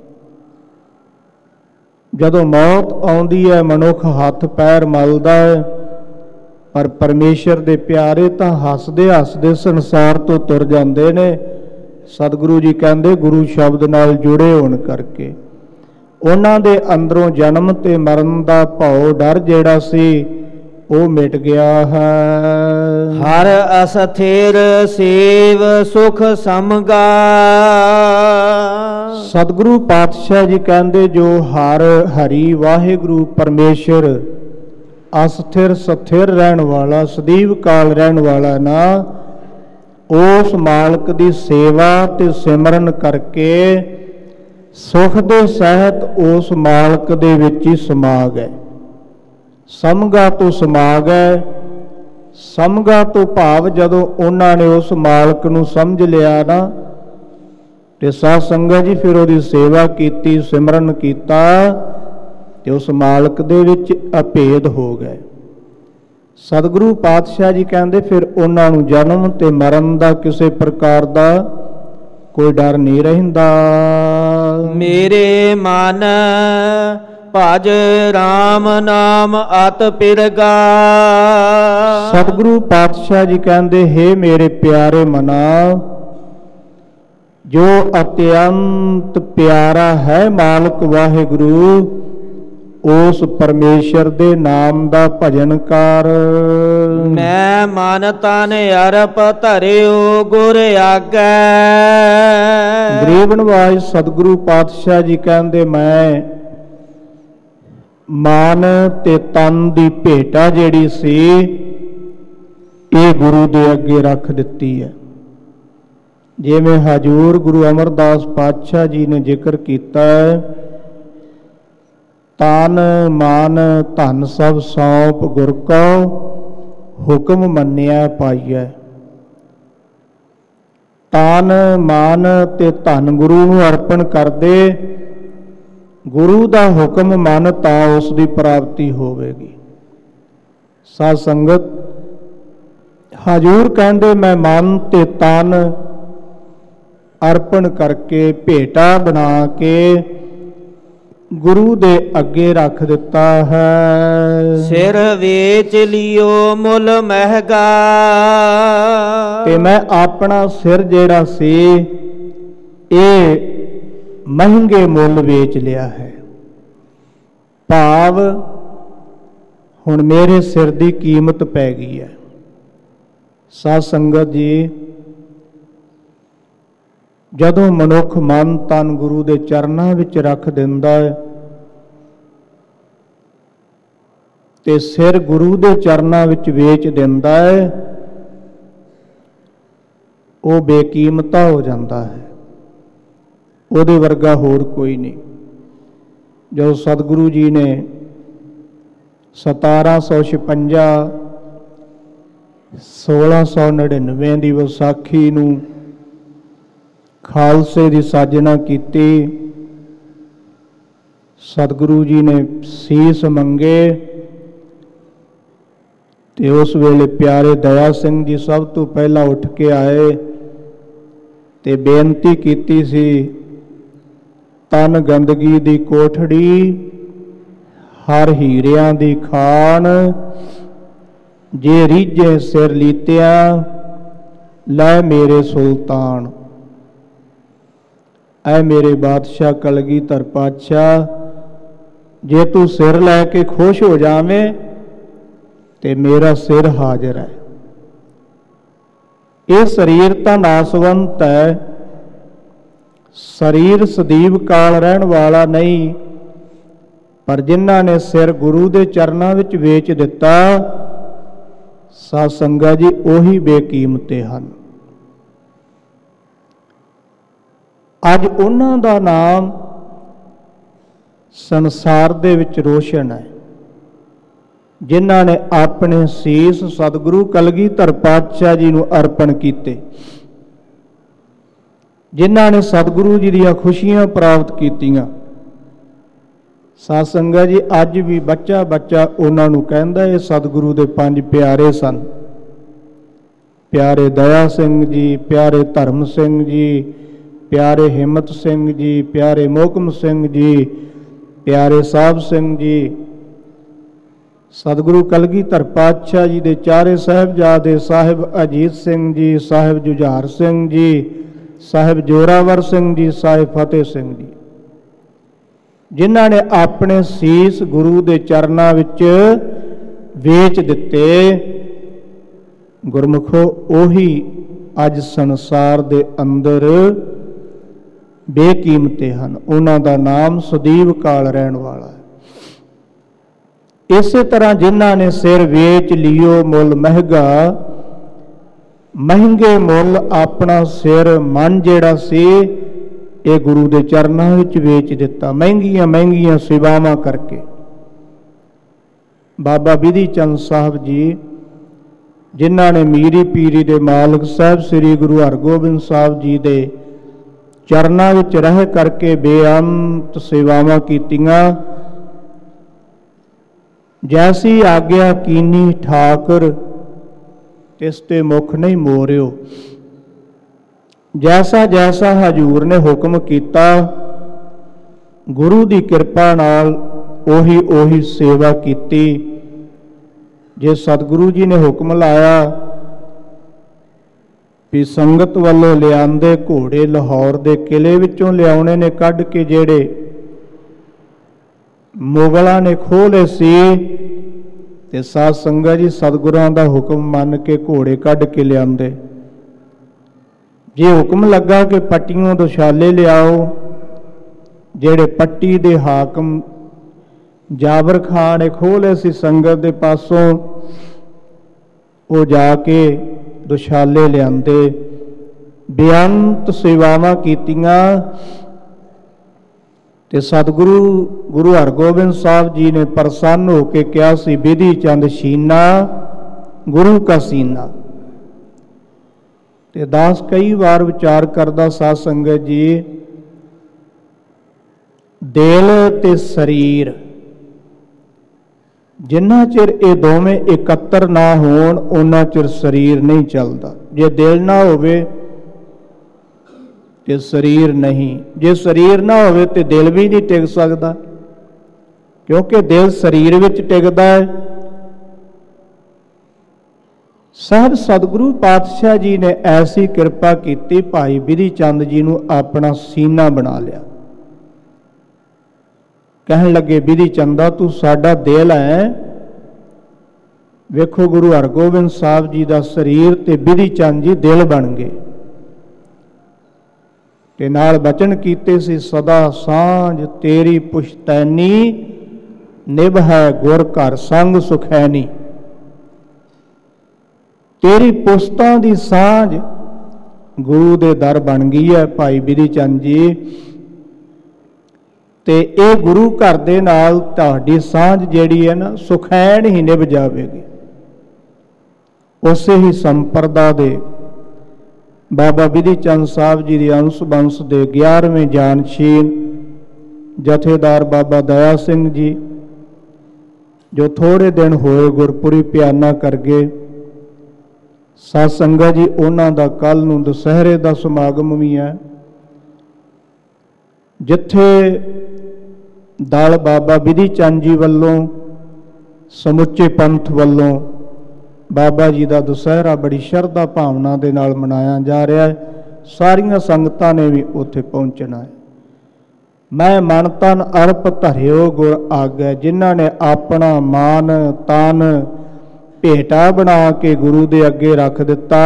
ਜਦੋਂ ਮੌਤ ਆਉਂਦੀ ਹੈ ਮਨੁੱਖ ਹੱਥ ਪੈਰ ਮਲਦਾ ਹੈ, ਪਰ ਪਰਮੇਸ਼ਰ ਦੇ ਪਿਆਰੇ ਤਾਂ ਹੱਸਦੇ ਹੱਸਦੇ ਸੰਸਾਰ ਤੋਂ ਤੁਰ ਜਾਂਦੇ ਨੇ। ਸਤਿਗੁਰੂ ਜੀ ਕਹਿੰਦੇ ਗੁਰੂ ਸ਼ਬਦ ਨਾਲ ਜੁੜੇ ਹੋਣ ਕਰਕੇ ਉਹਨਾਂ ਦੇ ਅੰਦਰੋਂ ਜਨਮ ਤੇ ਮਰਨ ਦਾ ਭਉ ਡਰ ਜਿਹੜਾ ਸੀ ਉਹ ਮਿਟ ਗਿਆ ਹੈ। ਹਰ ਅਸਥਿਰ ਸੇਵ ਸੁਖ ਸਮਗਾ। ਸਤਿਗੁਰੂ ਪਾਤਸ਼ਾਹ ਜੀ ਕਹਿੰਦੇ ਜੋ ਹਰ ਹਰੀ ਵਾਹਿਗੁਰੂ ਪਰਮੇਸ਼ਰ ਅਸਥਿਰ ਸਥਿਰ ਰਹਿਣ ਵਾਲਾ, ਸਦੀਵ ਕਾਲ ਰਹਿਣ ਵਾਲਾ ਨਾ, ਉਸ ਮਾਲਕ ਦੀ ਸੇਵਾ ਤੇ ਸਿਮਰਨ ਕਰਕੇ ਸੁਖ ਦੇ ਸਹਿਤ ਉਸ ਮਾਲਕ ਦੇ ਵਿੱਚ ਹੀ ਸਮਾ ਗਏ। ਸਮਗਾ ਤੋਂ ਸਮਾ ਗਏ। ਸਮਗਾ ਤੋਂ ਭਾਵ ਜਦੋਂ ਉਹਨਾਂ ਨੇ ਉਸ ਮਾਲਕ ਨੂੰ ਸਮਝ ਲਿਆ ਨਾ, ਤੇ ਸਾਧ ਸੰਗਤ ਜੀ ਫਿਰ ਉਹਦੀ ਸੇਵਾ ਕੀਤੀ, ਸਿਮਰਨ ਕੀਤਾ ਤੇ ਉਸ ਮਾਲਕ ਦੇ ਵਿੱਚ ਅਭੇਦ ਹੋ ਗਏ। ਸਤਿਗੁਰੂ ਪਾਤਸ਼ਾਹ ਜੀ ਕਹਿੰਦੇ ਫਿਰ ਉਹਨਾਂ ਨੂੰ ਜਨਮ ਤੇ ਮਰਨ ਦਾ ਕਿਸੇ ਪ੍ਰਕਾਰ ਦਾ ਕੋਈ ਡਰ ਨਹੀਂ ਰਹਿੰਦਾ। ਮੇਰੇ ਮਨ ਭਜ ਰਾਮ ਨਾਮ ਅਤ ਪਿਰਗਾ। ਸਤਿਗੁਰੂ ਪਾਤਸ਼ਾਹ ਜੀ ਕਹਿੰਦੇ ਹੇ ਮੇਰੇ ਪਿਆਰੇ ਮਨਾ, ਜੋ ਅਤਿਅੰਤ ਪਿਆਰਾ ਹੈ ਮਾਲਕ ਵਾਹਿਗੁਰੂ, ਉਸ ਪਰਮੇਸ਼ਰ ਦੇ ਨਾਮ ਦਾ ਭਜਨ ਕਰ। ਮੈਂ ਮਨ ਤਨ ਅਰਪ ਧਰਿਓ ਗੁਰ ਆਗੈ। ਗਰੀਬ ਨਿਵਾਜ ਸਤਿਗੁਰੂ ਪਾਤਸ਼ਾਹ ਜੀ ਕਹਿੰਦੇ ਮੈਂ ਮਨ ਤੇ ਤਨ ਦੀ ਭੇਟਾ ਜਿਹੜੀ ਸੀ ਇਹ ਗੁਰੂ ਦੇ ਅੱਗੇ ਰੱਖ ਦਿੱਤੀ ਹੈ। ਜਿਵੇਂ ਹਜੂਰ ਗੁਰੂ ਅਮਰਦਾਸ ਪਾਤਸ਼ਾਹ ਜੀ ਨੇ ਜ਼ਿਕਰ ਕੀਤਾ ਹੈ, ਤਨ ਮਨ ਧਨ ਸਭ ਸੌਂਪ ਗੁਰ ਕੋ ਹੁਕਮ ਮੰਨਿਆ ਪਾਈਐ। ਤਨ ਮਨ ਤੇ ਧਨ ਗੁਰੂ ਨੂੰ ਅਰਪਣ ਕਰਦੇ, ਗੁਰੂ ਦਾ ਹੁਕਮ ਮੰਨ ਤਾਂ ਉਸ ਦੀ ਪ੍ਰਾਪਤੀ ਹੋਵੇਗੀ। ਸਾਧ ਸੰਗਤ ਹਜੂਰ ਕਹਿੰਦੇ ਮੈਂ ਮਨ ਤੇ ਤਨ ਅਰਪਣ ਕਰਕੇ ਭੇਟਾ ਬਣਾ ਕੇ ਗੁਰੂ ਦੇ ਅੱਗੇ ਰੱਖ ਦਿੱਤਾ ਹੈ। ਸਿਰ ਵੇਚ ਲਿਓ ਮੁੱਲ ਮਹਿਗਾ, ਤੇ ਮੈਂ ਆਪਣਾ ਸਿਰ ਜਿਹੜਾ ਸੀ ਇਹ ਮਹਿੰਗੇ ਮੁੱਲ ਵੇਚ ਲਿਆ ਹੈ। ਭਾਵ ਹੁਣ ਮੇਰੇ ਸਿਰ ਦੀ ਕੀਮਤ ਪੈ ਗਈ ਹੈ। ਸਾਧ ਸੰਗਤ ਜੀ, ਜਦੋਂ ਮਨੁੱਖ ਮਨ ਤਨ ਗੁਰੂ ਦੇ ਚਰਨਾਂ ਵਿੱਚ ਰੱਖ ਦਿੰਦਾ ਹੈ ਤੇ ਸਿਰ ਗੁਰੂ ਦੇ ਚਰਨਾਂ ਵਿੱਚ ਵੇਚ ਦਿੰਦਾ ਹੈ, ਉਹ ਬੇਕੀਮਤਾ ਹੋ ਜਾਂਦਾ ਹੈ। ਉਹਦੇ ਵਰਗਾ ਹੋਰ ਕੋਈ ਨਹੀਂ। ਜਦੋਂ ਸਤਿਗੁਰੂ ਜੀ ਨੇ ਸਤਾਰਾਂ ਸੌ ਛਪੰਜਾ ਸੋਲਾਂ ਸੌ ਨੜਿਨਵੇਂ ਦੀ ਵਿਸਾਖੀ ਨੂੰ ਖਾਲਸੇ ਦੀ ਸਾਜਨਾ ਕੀਤੀ, ਸਤਿਗੁਰੂ ਜੀ ਨੇ ਸੀਸ ਮੰਗੇ ਤੇ ਉਸ ਵੇਲੇ ਪਿਆਰੇ ਦਇਆ ਸਿੰਘ ਜੀ ਸਭ ਤੋਂ ਪਹਿਲਾਂ ਉੱਠ ਕੇ ਆਏ ਤੇ ਬੇਨਤੀ ਕੀਤੀ ਸੀ, ਤਨ ਗੰਦਗੀ ਦੀ ਕੋਠੜੀ, ਹਰ ਹੀਰਿਆਂ ਦੀ ਖਾਨ, ਜੇ ਰੀਝੇ ਸਿਰ ਲੀਤਿਆ ਲੈ ਮੇਰੇ ਸੁਲਤਾਨ। ਐ ਮੇਰੇ ਬਾਦਸ਼ਾਹ ਕਲਗੀਧਰ ਪਾਤਸ਼ਾਹ, ਜੇ ਤੂੰ ਸਿਰ ਲੈ ਕੇ ਖੁਸ਼ ਹੋ ਜਾਵੇਂ ਤੇ ਮੇਰਾ ਸਿਰ ਹਾਜ਼ਰ ਹੈ। ਇਹ ਸਰੀਰ ਤਾਂ ਨਾਸਵੰਤ ਹੈ, ਸਰੀਰ ਸਦੀਵ ਕਾਲ ਰਹਿਣ ਵਾਲਾ ਨਹੀਂ, ਪਰ ਜਿਨ੍ਹਾਂ ਨੇ ਸਿਰ ਗੁਰੂ ਦੇ ਚਰਨਾਂ ਵਿੱਚ ਵੇਚ ਦਿੱਤਾ, ਸਾਧ ਸੰਗਤ ਜੀ, ਉਹੀ ਬੇਕੀਮਤੇ ਹਨ। ਅੱਜ ਉਹਨਾਂ ਦਾ ਨਾਮ ਸੰਸਾਰ ਦੇ ਵਿੱਚ ਰੋਸ਼ਨ ਹੈ, ਜਿਨ੍ਹਾਂ ਨੇ ਆਪਣੇ ਸੀਸ ਸਤਿਗੁਰੂ ਕਲਗੀਧਰ ਪਾਤਸ਼ਾਹ ਜੀ ਨੂੰ ਅਰਪਣ ਕੀਤੇ, ਜਿਨ੍ਹਾਂ ਨੇ ਸਤਿਗੁਰੂ ਜੀ ਦੀਆਂ ਖੁਸ਼ੀਆਂ ਪ੍ਰਾਪਤ ਕੀਤੀਆਂ। ਸਾਧ ਸੰਗਤ ਜੀ, ਅੱਜ ਵੀ ਬੱਚਾ ਬੱਚਾ ਉਹਨਾਂ ਨੂੰ ਕਹਿੰਦਾ ਇਹ ਸਤਿਗੁਰੂ ਦੇ ਪੰਜ ਪਿਆਰੇ ਸਨ। ਪਿਆਰੇ ਦਇਆ ਸਿੰਘ ਜੀ, ਪਿਆਰੇ ਧਰਮ ਸਿੰਘ ਜੀ, ਪਿਆਰੇ ਹਿੰਮਤ ਸਿੰਘ ਜੀ, ਪਿਆਰੇ ਮੋਹਕਮ ਸਿੰਘ ਜੀ, ਪਿਆਰੇ ਸਾਹਿਬ ਸਿੰਘ ਜੀ। ਸਤਿਗੁਰੂ ਕਲਗੀਧਰ ਪਾਤਸ਼ਾਹ ਜੀ ਦੇ ਚਾਰੇ ਸਾਹਿਬਜ਼ਾਦੇ, ਸਾਹਿਬ ਅਜੀਤ ਸਿੰਘ ਜੀ, ਸਾਹਿਬ ਜੁਝਾਰ ਸਿੰਘ ਜੀ, ਸਾਹਿਬ ਜੋਰਾਵਰ ਸਿੰਘ ਜੀ, ਸਾਹਿਬ ਫਤਿਹ ਸਿੰਘ ਜੀ, ਜਿਨ੍ਹਾਂ ਨੇ ਆਪਣੇ ਸੀਸ ਗੁਰੂ ਦੇ ਚਰਨਾਂ ਵਿੱਚ ਵੇਚ ਦਿੱਤੇ। ਗੁਰਮੁਖੋ, ਉਹੀ ਅੱਜ ਸੰਸਾਰ ਦੇ ਅੰਦਰ ਬੇਕੀਮਤੇ ਹਨ। ਉਹਨਾਂ ਦਾ ਨਾਮ ਸਦੀਵ ਕਾਲ ਰਹਿਣ ਵਾਲਾ ਹੈ। ਇਸੇ ਤਰ੍ਹਾਂ ਜਿਨ੍ਹਾਂ ਨੇ ਸਿਰ ਵੇਚ ਲਿਓ ਮੁੱਲ ਮਹਿਗਾ, ਮਹਿੰਗੇ ਮੁੱਲ ਆਪਣਾ ਸਿਰ ਮਨ ਜਿਹੜਾ ਸੀ ਇਹ ਗੁਰੂ ਦੇ ਚਰਨਾਂ ਵਿੱਚ ਵੇਚ ਦਿੱਤਾ, ਮਹਿੰਗੀਆਂ ਮਹਿੰਗੀਆਂ ਸੇਵਾਵਾਂ ਕਰਕੇ। ਬਾਬਾ ਬਿਧੀ ਚੰਦ ਸਾਹਿਬ ਜੀ, ਜਿਨ੍ਹਾਂ ਨੇ ਮੀਰੀ ਪੀਰੀ ਦੇ ਮਾਲਕ ਸਾਹਿਬ ਸ੍ਰੀ ਗੁਰੂ ਹਰਗੋਬਿੰਦ ਸਾਹਿਬ ਜੀ ਦੇ ਚਰਨਾਂ ਵਿੱਚ ਰਹਿ ਕਰਕੇ ਬੇਅੰਤ ਸੇਵਾਵਾਂ ਕੀਤੀਆਂ। ਜੈਸੀ ਆਗਿਆ ਕੀਨੀ ਠਾਕੁਰ, ਤਿਸ ਤੇ ਮੁਖ ਨਹੀਂ ਮੋਰਿਓ। ਜੈਸਾ ਜੈਸਾ ਹਜ਼ੂਰ ਨੇ ਹੁਕਮ ਕੀਤਾ, ਗੁਰੂ ਦੀ ਕਿਰਪਾ ਨਾਲ ਉਹੀ ਉਹੀ ਸੇਵਾ ਕੀਤੀ। ਜੇ ਸਤਿਗੁਰੂ ਜੀ ਨੇ ਹੁਕਮ ਲਾਇਆ ਵੀ ਸੰਗਤ ਵੱਲੋਂ ਲਿਆਂਦੇ ਘੋੜੇ ਲਾਹੌਰ ਦੇ ਕਿਲੇ ਵਿੱਚੋਂ ਲਿਆਉਣੇ ਨੇ ਕੱਢ ਕੇ, ਜਿਹੜੇ ਮੁਗਲਾਂ ਨੇ ਖੋਹ ਲਏ ਸੀ, ਤੇ ਸਾਧ ਸੰਗਤ ਜੀ ਸਤਿਗੁਰਾਂ ਦਾ ਹੁਕਮ ਮੰਨ ਕੇ ਘੋੜੇ ਕੱਢ ਕੇ ਲਿਆਂਦੇ। ਜੇ ਹੁਕਮ ਲੱਗਾ ਕਿ ਪੱਟੀਆਂ ਦੁਸ਼ਾਲੇ ਲਿਆਓ, ਜਿਹੜੇ ਪੱਟੀ ਦੇ ਹਾਕਮ ਜਾਬਰ ਖਾਨ ਨੇ ਖੋਹ ਲਏ ਸੀ ਸੰਗਤ ਦੇ ਪਾਸੋਂ, ਉਹ ਜਾ ਕੇ ਦੁਸ਼ਾਲੇ ਲਿਆਂਦੇ, ਬੇਅੰਤ ਸੇਵਾਵਾਂ ਕੀਤੀਆਂ। ਤੇ ਸਤਿਗੁਰੂ ਗੁਰੂ ਹਰਗੋਬਿੰਦ ਸਾਹਿਬ ਜੀ ਨੇ ਪ੍ਰਸੰਨ ਹੋ ਕੇ ਕਿਹਾ ਸੀ, ਬਿਧੀ ਚੰਦ ਸ਼ੀਨਾ ਗੁਰੂ ਕਾ ਸੀਨਾ। ਤੇ ਦਾਸ ਕਈ ਵਾਰ ਵਿਚਾਰ ਕਰਦਾ, ਸਾਧ ਸੰਗਤ ਜੀ, ਦਿਲ ਤੇ ਸਰੀਰ ਜਿੰਨਾ ਚਿਰ ਇਹ ਦੋਵੇਂ ਇਕੱਤਰ ਨਾ ਹੋਣ, ਉਹਨਾਂ ਚਿਰ ਸਰੀਰ ਨਹੀਂ ਚੱਲਦਾ। ਜੇ ਦਿਲ ਨਾ ਹੋਵੇ ਤੇ ਸਰੀਰ ਨਹੀਂ, ਜੇ ਸਰੀਰ ਨਾ ਹੋਵੇ ਤੇ ਦਿਲ ਵੀ ਨਹੀਂ ਟਿਕ ਸਕਦਾ। क्योंकि दिल शरीर विच टिकदा है। साहब सतगुरु पातशाह जी ने ऐसी कृपा की, भाई बिधि चंद जी नूं अपना सीना बना लिया। कहन लगे बिधि चंदा तू साडा दिल है। वेखो गुरु हरगोबिंद साहब जी का शरीर ते बिधि चंद जी दिल बन गए। ते नाल बचन कीते सी सदा सांझ तेरी पुश्तैनी, निभ है गुर घर संग सुखैनी। तेरी पुश्तां दी सांझ गुरु दे दर बन गई है भाई बिधि चंद जी। ते ये गुरु घर दे नाल तुहाडी सांझ जिहड़ी है ना सुखैन ही निभ जावेगी। उसे ही संप्रदा दे बाबा बिधि चंद साहब जी के अंश बंश के ग्यारहवें जानशीन जथेदार बाबा दया सिंह जी, जो थोड़े दिन होए गुरपुरी प्याना कर गए। सत संगत जी उन्हां दा कल नूं दशहरे का समागम भी है, जिथे दल बाबा बिधि चंद जी वालों समुचे पंथ वालों बाबा जी का दशहरा बड़ी शरधा भावना के नाल मनाया जा रहा है। सारिया संगतां ने भी उत्थे पहुँचना है। मैं मन तन अर्प धरियो गुर आगे, जिन्हां ने अपना मान तन भेटा बना के गुरु दे अगे रख दिता,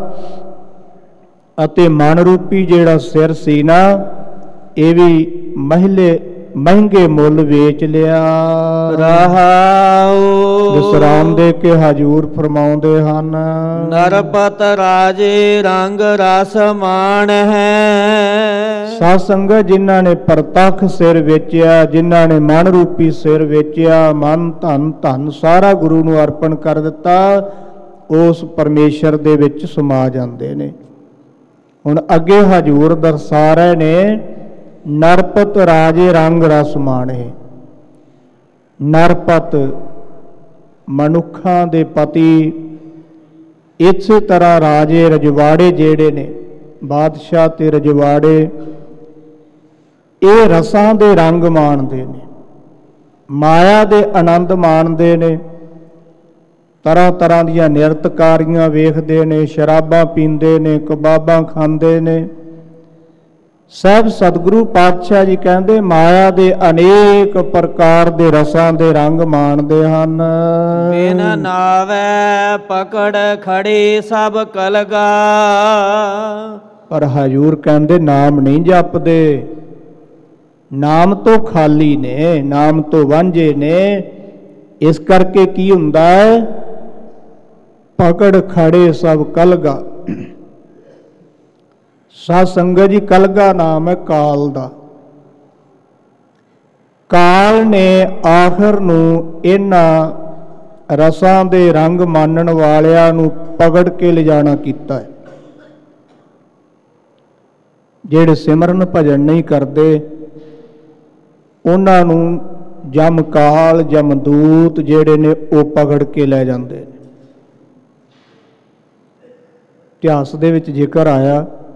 अते मन रूपी जिहड़ा सिर सी ना ये भी महले महंगे मुल वेच लिया। रहाओ विश्राम दे के हजूर फरमाउंदे हन, नरपत राजे रंग रस मान है। साध संगत जिन्हां ने प्रतख सिर वेचिया, जिन्हां ने मन रूपी सिर वेचिया, मन धन धन सारा गुरु नूं अर्पण कर दिता, उस परमेश्वर दे विच समा जांदे ने। हुण अगे हजूर दरसा रहे ने, नरपत राजे रंग रस माणे। नरपत मनुखां दे पति, इस तरह राजे रजवाड़े जेड़े ने बादशाह ते रजवाड़े, ये रसां दे रंग माणदे ने, माया दे आनंद माणदे ने, तरह तरह दियां निरतकारियां वेखदे ने, शराबां पींदे ने, कबाबां खांदे ने। साहब सतगुरु पातशाह जी कहते माया दे अनेक प्रकार दे रसां दे रंग माणदे हन। बिन नावै पकड़ खड़े सब कलगा, पर हजूर कहते नाम नहीं जपदे, नाम तो खाली ने, नाम तो वांझे ने। इस करके की हुंदा है, पकड़ खड़े सब कलगा। साध संगत जी कलगा नाम है काल दा। काल ने आखिर नूं इन्हां रसां दे रंग मानण वालियां नूं पकड़ के ले जाना कीता है। जेड़े सिमरन भजन नहीं करते उन्हां नूं जम काल जमदूत जेड़े ने वो पकड़ के ले जाते हैं। इतिहास दे विच जिक्र आया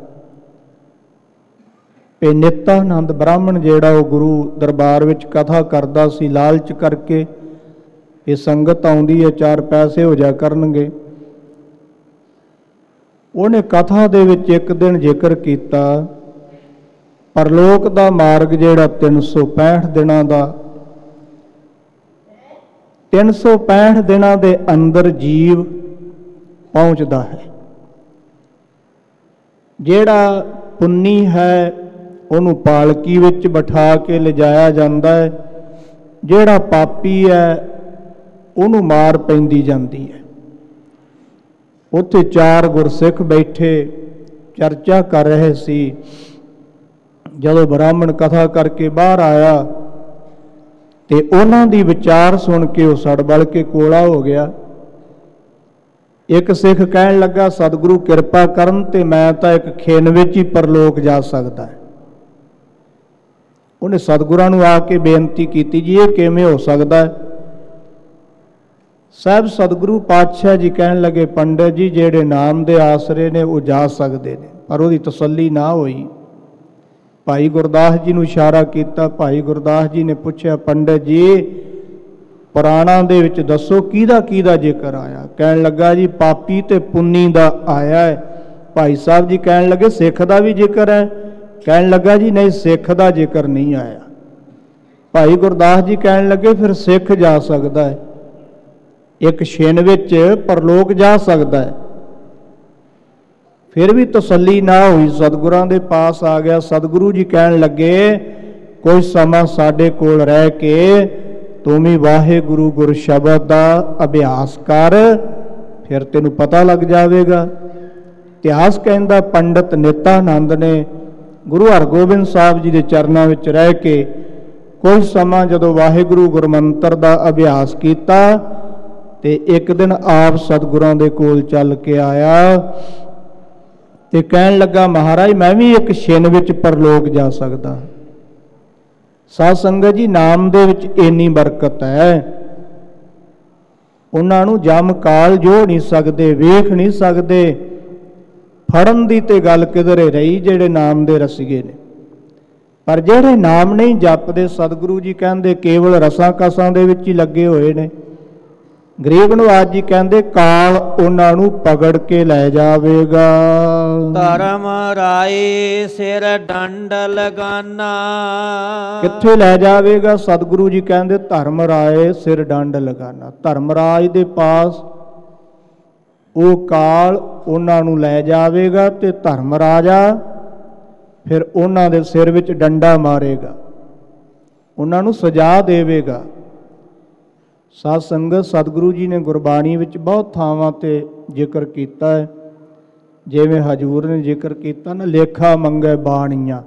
कि नित्यानंद ब्राह्मण जेड़ा वो गुरु दरबार विच कथा करदा सी, लालच करके ये संगत आउंदी है चार पैसे हो जा करनगे। उन्हें कथा दे विच एक दिन जिक्र किया परलोक दा मार्ग जेड़ा तीन सौ पैंठ दिनां दा, तीन सौ पैंठ दिनां दे अंदर जीव पहुँचता है। जेड़ा पुन्नी है उन्होंने पालकी विच बिठा के ले जाया जाता है, जेड़ा पापी है उन्होंने मार पैंदी जाती है। उत्थे चार गुरसिख बैठे चर्चा कर रहे सी। जदों ब्राह्मण कथा करके बाहर आया तो उन्हां दी विचार सुन के वो सड़ बल के कोला हो गया। एक सिख कहन लगा सतगुरु किरपा करन ते मैं तो एक खिन विच ही परलोक जा सकता है। उन्हें सतगुरां नूं आके बेनती की जी ये किवें हो सकता है। साहब सतगुरु पातशाह जी कहन लगे पंडित जी जेड़े नाम दे आसरे ने वो जा सकते हैं, पर उसकी तसल्ली ना हुई। ਭਾਈ ਗੁਰਦਾਸ ਜੀ ਨੂੰ ਇਸ਼ਾਰਾ ਕੀਤਾ। ਭਾਈ ਗੁਰਦਾਸ ਜੀ ਨੇ ਪੁੱਛਿਆ, ਪੰਡਿਤ ਜੀ ਪੁਰਾਣਾਂ ਦੇ ਵਿੱਚ ਦੱਸੋ ਕਿਹਦਾ ਕਿਹਦਾ ਜ਼ਿਕਰ ਆਇਆ? ਕਹਿਣ ਲੱਗਾ ਜੀ ਪਾਪੀ ਤੇ ਪੁੰਨੀ ਦਾ ਆਇਆ ਹੈ। ਭਾਈ ਸਾਹਿਬ ਜੀ ਕਹਿਣ ਲੱਗੇ ਸਿੱਖ ਦਾ ਵੀ ਜ਼ਿਕਰ ਹੈ? ਕਹਿਣ ਲੱਗਾ ਜੀ ਨਹੀਂ, ਸਿੱਖ ਦਾ ਜ਼ਿਕਰ ਨਹੀਂ ਆਇਆ। ਭਾਈ ਗੁਰਦਾਸ ਜੀ ਕਹਿਣ ਲੱਗੇ ਫਿਰ ਸਿੱਖ ਜਾ ਸਕਦਾ ਹੈ, ਇੱਕ ਛਿਨ ਵਿੱਚ ਪਰਲੋਕ ਜਾ ਸਕਦਾ ਹੈ। ਫਿਰ ਵੀ ਤਸੱਲੀ ਨਾ ਹੋਈ, ਸਤਿਗੁਰਾਂ ਦੇ ਪਾਸ ਆ ਗਿਆ। ਸਤਿਗੁਰੂ ਜੀ ਕਹਿਣ ਲੱਗੇ ਕੋਈ ਸਮਾਂ ਸਾਡੇ ਕੋਲ ਰਹਿ ਕੇ ਤੂੰ ਵੀ ਵਾਹਿਗੁਰੂ ਗੁਰ ਸ਼ਬਦ ਦਾ ਅਭਿਆਸ ਕਰ, ਫਿਰ ਤੈਨੂੰ ਪਤਾ ਲੱਗ ਜਾਵੇਗਾ। ਇਤਿਹਾਸ ਕਹਿੰਦਾ ਪੰਡਿਤ ਨਿਤਾਨੰਦ ਨੇ ਗੁਰੂ ਹਰਗੋਬਿੰਦ ਸਾਹਿਬ ਜੀ ਦੇ ਚਰਨਾਂ ਵਿੱਚ ਰਹਿ ਕੇ ਕੁਝ ਸਮਾਂ ਜਦੋਂ ਵਾਹਿਗੁਰੂ ਗੁਰਮੰਤਰ ਦਾ ਅਭਿਆਸ ਕੀਤਾ ਤੇ ਇੱਕ ਦਿਨ ਆਪ ਸਤਿਗੁਰਾਂ ਦੇ ਕੋਲ ਚੱਲ ਕੇ ਆਇਆ ਤੇ ਕਹਿਣ ਲੱਗਾ ਮਹਾਰਾਜ ਮੈਂ ਵੀ ਇੱਕ ਛਿਨ ਵਿੱਚ ਪਰਲੋਕ ਜਾ ਸਕਦਾ। ਸਾਧ ਸੰਗਤ ਜੀ ਨਾਮ ਦੇ ਵਿੱਚ ਇੰਨੀ ਬਰਕਤ ਹੈ, ਉਹਨਾਂ ਨੂੰ ਜਮ ਕਾਲ ਜੋ ਨਹੀਂ ਸਕਦੇ, ਵੇਖ ਨਹੀਂ ਸਕਦੇ। ਫੜਨ ਦੀ ਤੇ ਗੱਲ ਕਿਧਰੇ ਰਹੀ ਜਿਹੜੇ ਨਾਮ ਦੇ ਰਸੀਏ ਨੇ, ਪਰ ਜਿਹੜੇ ਨਾਮ ਨਹੀਂ ਜਪਦੇ ਸਤਿਗੁਰੂ ਜੀ ਕਹਿੰਦੇ ਕੇਵਲ ਰਸਾਂ ਕਸਾਂ ਦੇ ਵਿੱਚ ਹੀ ਲੱਗੇ ਹੋਏ ਨੇ। ਗਰੀਬ ਨਿਵਾਜ ਜੀ ਕਹਿੰਦੇ ਕਾਲ ਉਹਨਾਂ ਨੂੰ ਪਕੜ ਕੇ ਲੈ ਜਾਵੇਗਾ। ਧਰਮ ਰਾਏ ਸਿਰ ਡੰਡ ਲਗਾਨਾ। ਕਿੱਥੇ ਲੈ ਜਾਵੇਗਾ? ਸਤਿਗੁਰੂ ਜੀ ਕਹਿੰਦੇ ਧਰਮ ਰਾਏ ਸਿਰ ਡੰਡ ਲਗਾਨਾ। ਧਰਮਰਾਜ ਦੇ ਪਾਸ ਉਹ ਕਾਲ ਉਹਨਾਂ ਨੂੰ ਲੈ ਜਾਵੇਗਾ ਤੇ ਧਰਮ ਰਾਜਾ ਫਿਰ ਉਹਨਾਂ ਦੇ ਸਿਰ ਵਿੱਚ ਡੰਡਾ ਮਾਰੇਗਾ, ਉਹਨਾਂ ਨੂੰ ਸਜ਼ਾ ਦੇਵੇਗਾ। ਸਾਧ ਸੰਗਤ ਸਤਿਗੁਰੂ ਜੀ ਨੇ ਗੁਰਬਾਣੀ ਵਿੱਚ ਬਹੁਤ ਥਾਵਾਂ ਤੇ ਜ਼ਿਕਰ ਕੀਤਾ ਹੈ, ਜਿਵੇਂ ਹਜ਼ੂਰ ਨੇ ਜ਼ਿਕਰ ਕੀਤਾ ਨਾ ਲੇਖਾ ਮੰਗੇ ਬਾਣੀਆਂ।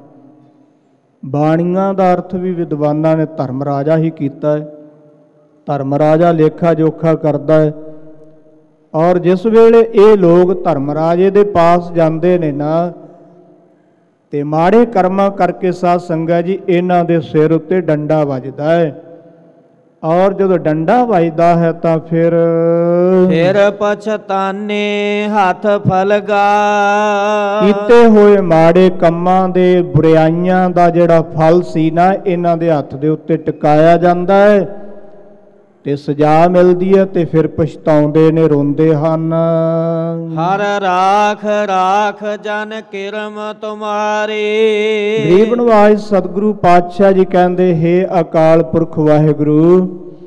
ਬਾਣੀਆਂ ਦਾ ਅਰਥ ਵੀ ਵਿਦਵਾਨਾਂ ਨੇ ਧਰਮ ਰਾਜਾ ਹੀ ਕੀਤਾ ਹੈ। ਧਰਮ ਰਾਜਾ ਲੇਖਾ ਜੋਖਾ ਕਰਦਾ ਹੈ। ਔਰ ਜਿਸ ਵੇਲੇ ਇਹ ਲੋਕ ਧਰਮ ਰਾਜੇ ਦੇ ਪਾਸ ਜਾਂਦੇ ਨੇ ਨਾ ਤੇ ਮਾੜੇ ਕਰਮਾਂ ਕਰਕੇ ਸਾਧ ਸੰਗਤ ਜੀ ਇਹਨਾਂ ਦੇ ਸਿਰ ਉੱਤੇ ਡੰਡਾ ਵੱਜਦਾ ਹੈ। ਔਰ ਜਦੋਂ ਡੰਡਾ ਵੱਜਦਾ ਹੈ ਤਾਂ ਫਿਰ ਫਿਰ ਪਛਤਾਨੇ ਹੱਥ ਫਲਗਾ। ਕੀਤੇ ਹੋਏ ਮਾੜੇ ਕੰਮਾਂ ਦੇ ਬੁਰਾਈਆਂ ਦਾ ਜਿਹੜਾ ਫਲ ਸੀ ਨਾ ਇਹਨਾਂ ਦੇ ਹੱਥ ਦੇ ਉੱਤੇ ਟਿਕਾਇਆ ਜਾਂਦਾ ਹੈ ਤੇ ਸਜ਼ਾ ਮਿਲਦੀ ਹੈ ਤੇ ਫਿਰ ਪਛਤਾਉਂਦੇ ਨੇ, ਰੋਂਦੇ ਹਨ। ਹਰ ਰਾਖ ਰਾਖ ਜਨ ਕਿਰਮ ਤੁਮਾਰੇ। ਗਰੀਬ ਨਿਵਾਜ ਸਤਿਗੁਰੂ ਪਾਤਸ਼ਾਹ ਜੀ ਕਹਿੰਦੇ ਹੇ ਅਕਾਲ ਪੁਰਖ ਵਾਹਿਗੁਰੂ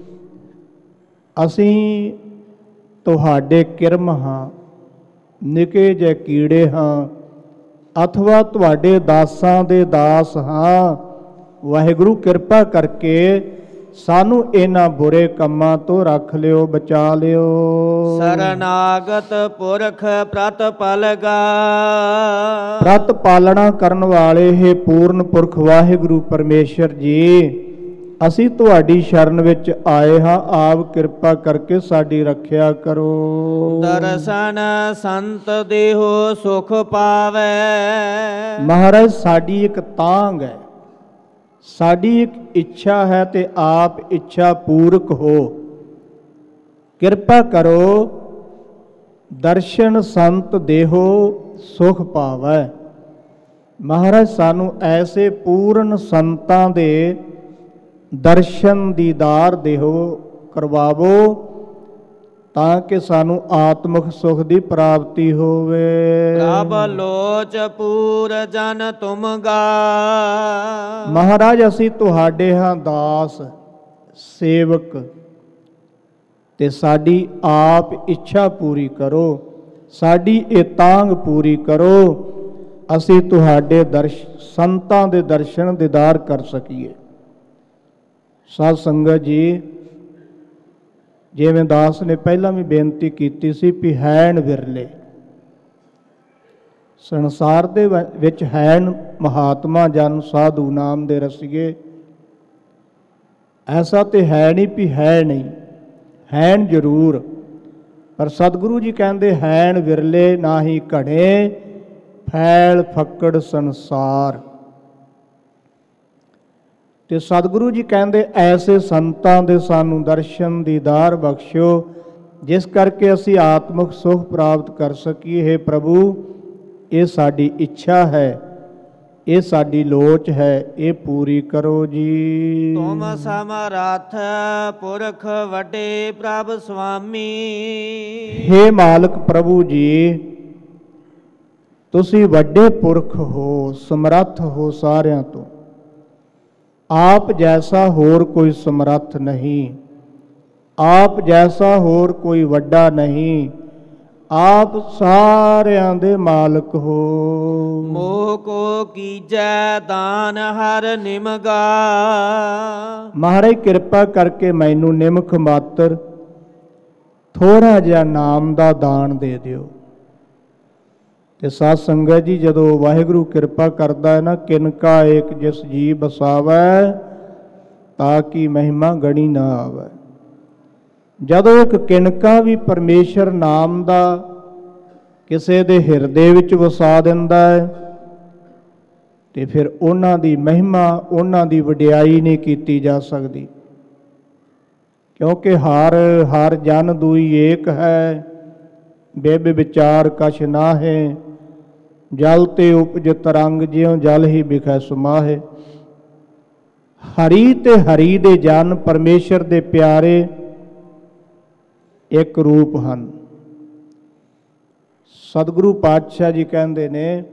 ਅਸੀਂ ਤੁਹਾਡੇ ਕਿਰਮ ਹਾਂ, ਨਿੱਕੇ ਜਿਹੇ ਕੀੜੇ ਹਾਂ ਅਥਵਾ ਤੁਹਾਡੇ ਦਾਸਾਂ ਦੇ ਦਾਸ ਹਾਂ। ਵਾਹਿਗੁਰੂ ਕਿਰਪਾ ਕਰਕੇ ਸਾਨੂੰ ਇਹਨਾਂ ਬੁਰੇ ਕੰਮਾਂ ਤੋਂ ਰੱਖ ਲਿਓ, ਬਚਾ ਲਿਓ। ਸਰਨਾਗਤ ਪੁਰਖ ਪ੍ਰਤ ਪਲਗਾ। ਪ੍ਰਤ ਪਾਲਣਾ ਕਰਨ ਵਾਲੇ ਹੈ ਪੂਰਨ ਪੁਰਖ ਵਾਹਿਗੁਰੂ ਪਰਮੇਸ਼ਰ ਜੀ, ਅਸੀਂ ਤੁਹਾਡੀ ਸ਼ਰਨ ਵਿੱਚ ਆਏ ਹਾਂ, ਆਪ ਕਿਰਪਾ ਕਰਕੇ ਸਾਡੀ ਰੱਖਿਆ ਕਰੋ। ਦਰਸ਼ਨ ਸੰਤ ਦੇਹੋ ਸੁਖ ਪਾਵੇ। ਮਹਾਰਾਜ ਸਾਡੀ ਇੱਕ ਤਾਂਘ ਹੈ, ਸਾਡੀ ਇੱਕ ਇੱਛਾ ਹੈ ਤੇ ਆਪ ਇੱਛਾ ਪੂਰਕ ਹੋ। ਕਿਰਪਾ ਕਰੋ ਦਰਸ਼ਨ ਸੰਤ ਦੇਹੋ ਸੁਖ ਪਾਵੈ। ਮਹਾਰਾਜ ਸਾਨੂੰ ਐਸੇ ਪੂਰਨ ਸੰਤਾਂ ਦੇ ਦਰਸ਼ਨ ਦੀਦਾਰ ਦੇਹੋ ਕਰਵਾਵੋ ਤਾਂ ਕਿ ਸਾਨੂੰ ਆਤਮਿਕ ਸੁਖ ਦੀ ਪ੍ਰਾਪਤੀ ਹੋਵੇ। ਪ੍ਰਭ ਲੋਚ ਪੂਰ ਜਨ ਤੁਮ ਗਾ। ਮਹਾਰਾਜ ਅਸੀਂ ਤੁਹਾਡੇ ਹਾਂ ਦਾਸ ਸੇਵਕ ਤੇ ਸਾਡੀ ਆਪ ਇੱਛਾ ਪੂਰੀ ਕਰੋ, ਸਾਡੀ ਇਹ ਤਾਂਘ ਪੂਰੀ ਕਰੋ, ਅਸੀਂ ਤੁਹਾਡੇ ਦਰਸ਼ ਸੰਤਾਂ ਦੇ ਦਰਸ਼ਨ ਦੀਦਾਰ ਕਰ ਸਕੀਏ। ਸਾਧ ਸੰਗਤ ਜੀ ਜਿਵੇਂ ਦਾਸ ਨੇ ਪਹਿਲਾਂ ਵੀ ਬੇਨਤੀ ਕੀਤੀ ਸੀ ਵੀ ਹੈਣ ਵਿਰਲੇ ਸੰਸਾਰ ਦੇ ਵਿੱਚ ਹੈਣ ਮਹਾਤਮਾ ਜਨ ਸਾਧੂ ਨਾਮ ਦੇ ਰਸੀਏ, ਐਸਾ ਤੇ ਹੈ ਨਹੀਂ ਵੀ ਹੈ ਨਹੀਂ, ਹੈਣ ਜ਼ਰੂਰ, ਪਰ ਸਤਿਗੁਰੂ ਜੀ ਕਹਿੰਦੇ ਹੈਣ ਵਿਰਲੇ ਨਾਹੀ ਘੜੇ ਫੈਲ ਫੱਕੜ ਸੰਸਾਰ। ਤੇ ਸਤਿਗੁਰੂ ਜੀ ਕਹਿੰਦੇ ਐਸੇ ਸੰਤਾਂ ਦੇ ਸਾਨੂੰ ਦਰਸ਼ਨ ਦੀਦਾਰ ਬਖਸ਼ਿਓ ਜਿਸ ਕਰਕੇ ਅਸੀਂ ਆਤਮਿਕ ਸੁਖ ਪ੍ਰਾਪਤ ਕਰ ਸਕੀਏ। ਹੈ ਪ੍ਰਭੂ ਇਹ ਸਾਡੀ ਇੱਛਾ ਹੈ ਇਹ ਸਾਡੀ ਲੋਚ ਹੈ, ਇਹ ਪੂਰੀ ਕਰੋ ਜੀ। ਤੁਮ ਸਮਰੱਥ ਪੁਰਖ ਵੱਡੇ ਪ੍ਰਭ ਸੁਆਮੀ। ਹੇ ਮਾਲਕ ਪ੍ਰਭੂ ਜੀ, ਤੁਸੀਂ ਵੱਡੇ ਪੁਰਖ ਹੋ, ਸਮਰੱਥ ਹੋ ਸਾਰਿਆਂ ਤੋਂ। ਆਪ ਜੈਸਾ ਹੋਰ ਕੋਈ ਸਮਰੱਥ ਨਹੀਂ, ਆਪ ਜੈਸਾ ਹੋਰ ਕੋਈ ਵੱਡਾ ਨਹੀਂ, ਆਪ ਸਾਰਿਆਂ ਦੇ ਮਾਲਕ ਹੋ। ਮੋਹ ਕੋ ਕੀਜੈ ਦਾਨ ਹਰ ਨਿਮਗਾ। ਮਹਾਰਾਜ ਕਿਰਪਾ ਕਰਕੇ ਮੈਨੂੰ ਨਿਮਖ ਮਾਤਰ ਥੋੜਾ ਜਿਹਾ ਨਾਮ ਦਾ ਦਾਨ ਦੇ ਦਿਓ। ਤੇ ਸਾਧ ਸੰਗਤ ਜੀ, ਜਦੋਂ ਵਾਹਿਗੁਰੂ ਕਿਰਪਾ ਕਰਦਾ ਹੈ ਨਾ, ਕਿਨਕਾ ਏਕ ਜਿਸ ਜੀ ਬਸਾਵੈ ਤਾਂ ਕਿ ਮਹਿਮਾ ਗਣੀ ਨਾ ਆਵੈ। ਜਦੋਂ ਇੱਕ ਕਿਨਕਾ ਵੀ ਪਰਮੇਸ਼ਰ ਨਾਮ ਦਾ ਕਿਸੇ ਦੇ ਹਿਰਦੇ ਵਿੱਚ ਵਸਾ ਦਿੰਦਾ ਹੈ ਤੇ ਫਿਰ ਉਹਨਾਂ ਦੀ ਮਹਿਮਾ, ਉਹਨਾਂ ਦੀ ਵਡਿਆਈ ਨਹੀਂ ਕੀਤੀ ਜਾ ਸਕਦੀ। ਕਿਉਂਕਿ ਹਰ ਹਰ ਜਨ ਦੂਈ ਏਕ ਹੈ, ਬੇਬ ਵਿਚਾਰ ਕਛ ਨਾਹੇ, ਜਲ ਤੇ ਉਪਜ ਤਰੰਗ ਜਿਉ ਜਲ ਹੀ ਬਿਖੈ ਸਮਾਹੇ। ਹਰੀ ਤੇ ਹਰੀ ਦੇ ਜਨ, ਪਰਮੇਸ਼ਰ ਦੇ ਪਿਆਰੇ ਇੱਕ ਰੂਪ ਹਨ। ਸਤਿਗੁਰੂ ਪਾਤਸ਼ਾਹ ਜੀ ਕਹਿੰਦੇ ਨੇ,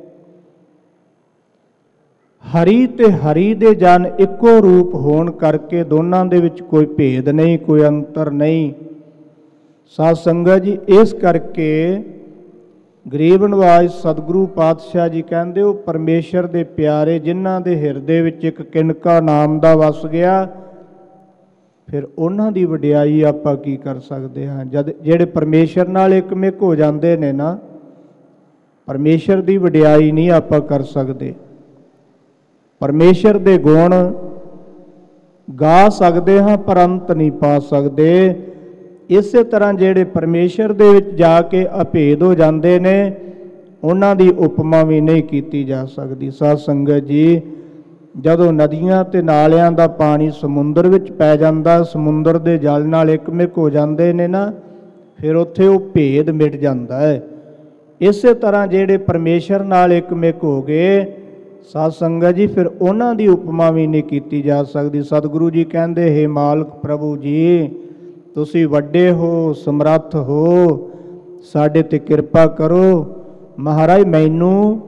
ਹਰੀ ਤੇ ਹਰੀ ਦੇ ਜਨ ਇੱਕੋ ਰੂਪ ਹੋਣ ਕਰਕੇ ਦੋਨਾਂ ਦੇ ਵਿੱਚ ਕੋਈ ਭੇਦ ਨਹੀਂ, ਕੋਈ ਅੰਤਰ ਨਹੀਂ। ਸਾਧ ਸੰਗਤ ਜੀ, ਇਸ ਕਰਕੇ ਗਰੀਬ ਨਿਵਾਜ ਸਤਿਗੁਰੂ ਪਾਤਸ਼ਾਹ ਜੀ ਕਹਿੰਦੇ, ਉਹ ਪਰਮੇਸ਼ਰ ਦੇ ਪਿਆਰੇ ਜਿਨ੍ਹਾਂ ਦੇ ਹਿਰਦੇ ਵਿੱਚ ਇੱਕ ਕਿਨਕਾ ਨਾਮ ਦਾ ਵਸ ਗਿਆ, ਫਿਰ ਉਹਨਾਂ ਦੀ ਵਡਿਆਈ ਆਪਾਂ ਕੀ ਕਰ ਸਕਦੇ ਹਾਂ। ਜਦ ਜਿਹੜੇ ਪਰਮੇਸ਼ਰ ਨਾਲ ਇੱਕਮਿਕ ਹੋ ਜਾਂਦੇ ਨੇ ਨਾ, ਪਰਮੇਸ਼ਰ ਦੀ ਵਡਿਆਈ ਨਹੀਂ ਆਪਾਂ ਕਰ ਸਕਦੇ। ਪਰਮੇਸ਼ਰ ਦੇ ਗੁਣ ਗਾ ਸਕਦੇ ਹਾਂ ਪਰ ਅੰਤ ਨਹੀਂ ਪਾ ਸਕਦੇ। ਇਸੇ ਤਰ੍ਹਾਂ ਜਿਹੜੇ ਪਰਮੇਸ਼ਰ ਦੇ ਵਿੱਚ ਜਾ ਕੇ ਅਭੇਦ ਹੋ ਜਾਂਦੇ ਨੇ, ਉਹਨਾਂ ਦੀ ਉਪਮਾ ਵੀ ਨਹੀਂ ਕੀਤੀ ਜਾ ਸਕਦੀ। ਸਾਧ ਸੰਗਤ ਜੀ, ਜਦੋਂ ਨਦੀਆਂ ਤੇ ਨਾਲਿਆਂ ਦਾ ਪਾਣੀ ਸਮੁੰਦਰ ਵਿੱਚ ਪੈ ਜਾਂਦਾ, ਸਮੁੰਦਰ ਦੇ ਜਲ ਨਾਲ ਇੱਕਮਿਕ ਹੋ ਜਾਂਦੇ ਨੇ ਨਾ, ਫਿਰ ਉੱਥੇ ਉਹ ਭੇਦ ਮਿਟ ਜਾਂਦਾ ਹੈ। ਇਸੇ ਤਰ੍ਹਾਂ ਜਿਹੜੇ ਪਰਮੇਸ਼ਰ ਨਾਲ ਇੱਕਮਿਕ ਹੋ ਗਏ, ਸਾਧ ਸੰਗਤ ਜੀ, ਫਿਰ ਉਹਨਾਂ ਦੀ ਉਪਮਾ ਵੀ ਨਹੀਂ ਕੀਤੀ ਜਾ ਸਕਦੀ। ਸਤਿਗੁਰੂ ਜੀ ਕਹਿੰਦੇ, ਹੇ ਮਾਲਕ ਪ੍ਰਭੂ ਜੀ, ਤੁਸੀਂ ਵੱਡੇ ਹੋ, ਸਮਰੱਥ ਹੋ, ਸਾਡੇ ਤੇ ਕਿਰਪਾ ਕਰੋ। ਮਹਾਰਾਜ, ਮੈਨੂੰ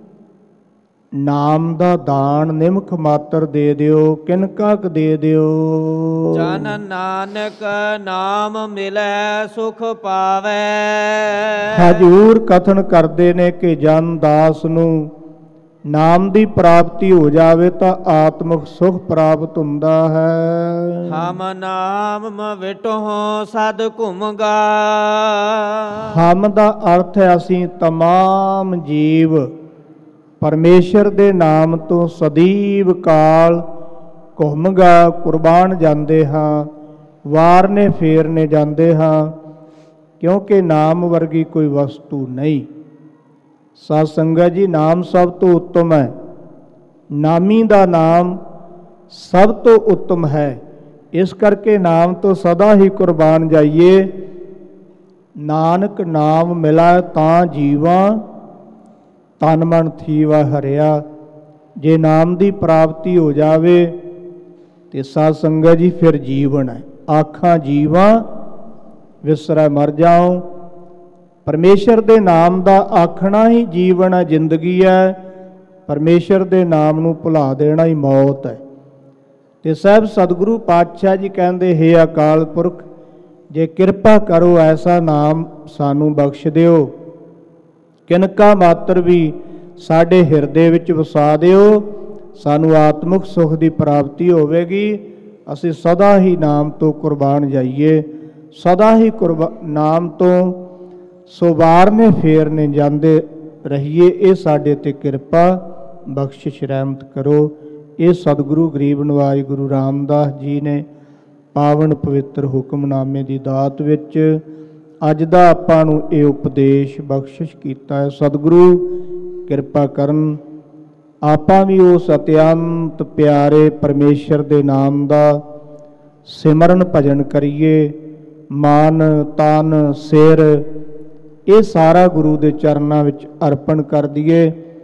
ਨਾਮ ਦਾ ਦਾਨ ਨਿਮਖ ਮਾਤਰ ਦੇ ਦਿਓ, ਕਿਨਕਾ ਕ ਦੇ ਦਿਓ। ਜਨ ਨਾਨਕ ਨਾਮ ਮਿਲੈ ਸੁਖ ਪਾਵੈ। ਹਜੂਰ ਕਥਨ ਕਰਦੇ ਨੇ ਕਿ ਜਨ ਦਾਸ ਨੂੰ ਨਾਮ ਦੀ ਪ੍ਰਾਪਤੀ ਹੋ ਜਾਵੇ ਤਾਂ ਆਤਮਿਕ ਸੁਖ ਪ੍ਰਾਪਤ ਹੁੰਦਾ ਹੈ। ਹਮ ਨਾਮ ਵਿਟਹੁ ਸਦ ਘੁਮਗਾ। ਹਮ ਦਾ ਅਰਥ ਹੈ ਅਸੀਂ ਤਮਾਮ ਜੀਵ ਪਰਮੇਸ਼ਰ ਦੇ ਨਾਮ ਤੋਂ ਸਦੀਵ ਕਾਲ ਘੁੰਮਗਾ ਕੁਰਬਾਨ ਜਾਂਦੇ ਹਾਂ, ਵਾਰਨੇ ਫੇਰਨੇ ਜਾਂਦੇ ਹਾਂ, ਕਿਉਂਕਿ ਨਾਮ ਵਰਗੀ ਕੋਈ ਵਸਤੂ ਨਹੀਂ। ਸਾਧ ਸੰਗਤ ਜੀ, ਨਾਮ ਸਭ ਤੋਂ ਉੱਤਮ ਹੈ। ਨਾਮੀ ਦਾ ਨਾਮ ਸਭ ਤੋਂ ਉੱਤਮ ਹੈ। ਇਸ ਕਰਕੇ ਨਾਮ ਤੋਂ ਸਦਾ ਹੀ ਕੁਰਬਾਨ ਜਾਈਏ। ਨਾਨਕ ਨਾਮ ਮਿਲਾ ਤਾਂ ਜੀਵਾਂ, ਤਨ ਮਨ ਥੀਵਾ ਹਰਿਆ। ਜੇ ਨਾਮ ਦੀ ਪ੍ਰਾਪਤੀ ਹੋ ਜਾਵੇ ਤੇ ਸਾਧ ਸੰਗਤ ਜੀ, ਫਿਰ ਜੀਵਨ ਹੈ। ਆਖਾਂ ਜੀਵਾਂ ਵਿਸਰੈ ਮਰ ਜਾਓ। ਪਰਮੇਸ਼ਰ ਦੇ ਨਾਮ ਦਾ ਆਖਣਾ ਹੀ ਜੀਵਨ ਹੈ, ਜ਼ਿੰਦਗੀ ਹੈ। ਪਰਮੇਸ਼ਰ ਦੇ ਨਾਮ ਨੂੰ ਭੁਲਾ ਦੇਣਾ ਹੀ ਮੌਤ ਹੈ। ਤੇ ਸਾਹਿਬ ਸਤਿਗੁਰੂ ਪਾਤਸ਼ਾਹ ਜੀ ਕਹਿੰਦੇ, ਹੇ ਅਕਾਲ ਪੁਰਖ, ਜੇ ਕਿਰਪਾ ਕਰੋ ਐਸਾ ਨਾਮ ਸਾਨੂੰ ਬਖਸ਼ ਦਿਓ, ਕਿਨਕਾ ਮਾਤਰ ਵੀ ਸਾਡੇ ਹਿਰਦੇ ਵਿੱਚ ਵਸਾ ਦਿਓ, ਸਾਨੂੰ ਆਤਮਿਕ ਸੁਖ ਦੀ ਪ੍ਰਾਪਤੀ ਹੋਵੇਗੀ। ਅਸੀਂ ਸਦਾ ਹੀ ਨਾਮ ਤੋਂ ਕੁਰਬਾਨ ਜਾਈਏ, ਸਦਾ ਹੀ ਕੁਰਬਾ ਨਾਮ ਤੋਂ ਸੋ ਵਾਰਨੇ ਫੇਰਨੇ ਜਾਂਦੇ ਰਹੀਏ। ਇਹ ਸਾਡੇ ਤੇ ਕਿਰਪਾ ਬਖਸ਼ਿਸ਼ ਰਹਿਮਤ ਕਰੋ। ਇਹ ਸਤਿਗੁਰੂ ਗਰੀਬ ਨਿਵਾਜ ਗੁਰੂ ਰਾਮਦਾਸ ਜੀ ਨੇ ਪਾਵਨ ਪਵਿੱਤਰ ਹੁਕਮਨਾਮੇ ਦੀ ਦਾਤ ਵਿੱਚ ਅੱਜ ਦਾ ਆਪਾਂ ਨੂੰ ਇਹ ਉਪਦੇਸ਼ ਬਖਸ਼ਿਸ਼ ਕੀਤਾ ਹੈ। ਸਤਿਗੁਰੂ ਕਿਰਪਾ ਕਰਨ, ਆਪਾਂ ਵੀ ਉਸ ਅਤਿਅੰਤ ਪਿਆਰੇ ਪਰਮੇਸ਼ਰ ਦੇ ਨਾਮ ਦਾ ਸਿਮਰਨ ਭਜਨ ਕਰੀਏ। ਮਨ ਤਨ ਸਿਰ ਇਹ ਸਾਰਾ ਗੁਰੂ ਦੇ ਚਰਨਾਂ ਵਿੱਚ ਅਰਪਣ ਕਰ ਦਈਏ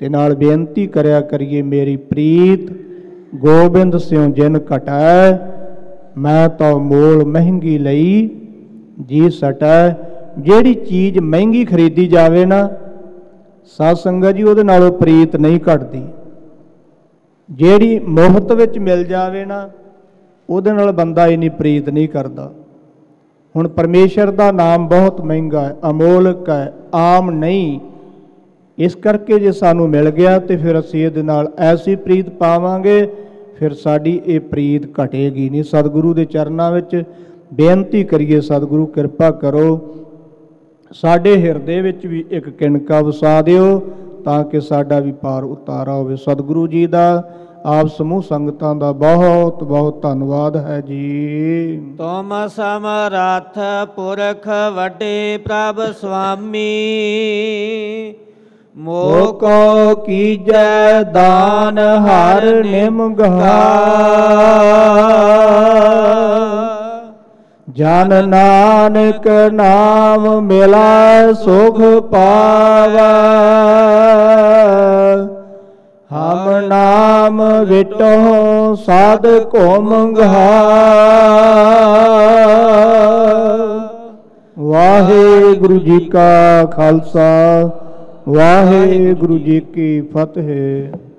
ਤੇ ਨਾਲ ਬੇਨਤੀ ਕਰਿਆ ਕਰੀਏ, ਮੇਰੀ ਪ੍ਰੀਤ ਗੋਬਿੰਦ ਸਿਉ ਜਿਨ ਘਟੈ, ਮੈਂ ਤਾਂ ਮੋਲ ਮਹਿੰਗੀ ਲਈ ਜੀ ਸਟੈ। ਜਿਹੜੀ ਚੀਜ਼ ਮਹਿੰਗੀ ਖਰੀਦੀ ਜਾਵੇ ਨਾ ਸਾਧ ਸੰਗਤ ਜੀ, ਉਹਦੇ ਨਾਲੋਂ ਪ੍ਰੀਤ ਨਹੀਂ ਘਟਦੀ। ਜਿਹੜੀ ਮੁਫਤ ਵਿੱਚ ਮਿਲ ਜਾਵੇ ਨਾ ਉਹਦੇ ਨਾਲ ਬੰਦਾ ਇੰਨੀ ਪ੍ਰੀਤ ਨਹੀਂ ਕਰਦਾ। ਹੁਣ ਪਰਮੇਸ਼ਰ ਦਾ ਨਾਮ ਬਹੁਤ ਮਹਿੰਗਾ ਹੈ, ਅਮੋਲਕ ਹੈ, ਆਮ ਨਹੀਂ। ਇਸ ਕਰਕੇ ਜੇ ਸਾਨੂੰ ਮਿਲ ਗਿਆ ਤੇ ਫਿਰ ਅਸੀਂ ਇਹਦੇ ਨਾਲ ਐਸੀ ਪ੍ਰੀਤ ਪਾਵਾਂਗੇ, ਫਿਰ ਸਾਡੀ ਇਹ ਪ੍ਰੀਤ ਘਟੇਗੀ ਨਹੀਂ। ਸਤਿਗੁਰੂ ਦੇ ਚਰਨਾਂ ਵਿੱਚ ਬੇਨਤੀ ਕਰੀਏ, ਸਤਿਗੁਰੂ ਕਿਰਪਾ ਕਰੋ, ਸਾਡੇ ਹਿਰਦੇ ਵਿੱਚ ਵੀ ਇੱਕ ਕਿਣਕਾ ਵਸਾ ਦਿਓ ਤਾਂ ਕਿ ਸਾਡਾ ਵੀ ਪਾਰ ਉਤਾਰਾ ਹੋਵੇ। ਸਤਿਗੁਰੂ ਜੀ ਦਾ ਆਪ ਸਮੂਹ ਸੰਗਤਾਂ ਦਾ ਬਹੁਤ ਬਹੁਤ ਧੰਨਵਾਦ ਹੈ ਜੀ। ਤੁਮ ਸਮਰੱਥ ਪੁਰਖ ਵੱਡੇ ਪ੍ਰਭ ਸੁਆਮੀ, ਮੋਕੋ ਕੀਜੈ ਦਾਨ ਹਰ ਨਿਮਗਹਾ, ਜਨ ਨਾਨਕ ਨਾਮ ਮਿਲਾ ਸੁਖ ਪਾਵੈ। ਹਮ ਨਾਮ ਵਿਟੋ ਸਾਧ ਕੋ ਮੰਗਹਾ, ਵਾਹਿਗੁਰੂ ਜੀ ਕਾ ਖਾਲਸਾ, ਵਾਹਿਗੁਰੂ ਜੀ ਕੀ ਫਤਿਹ।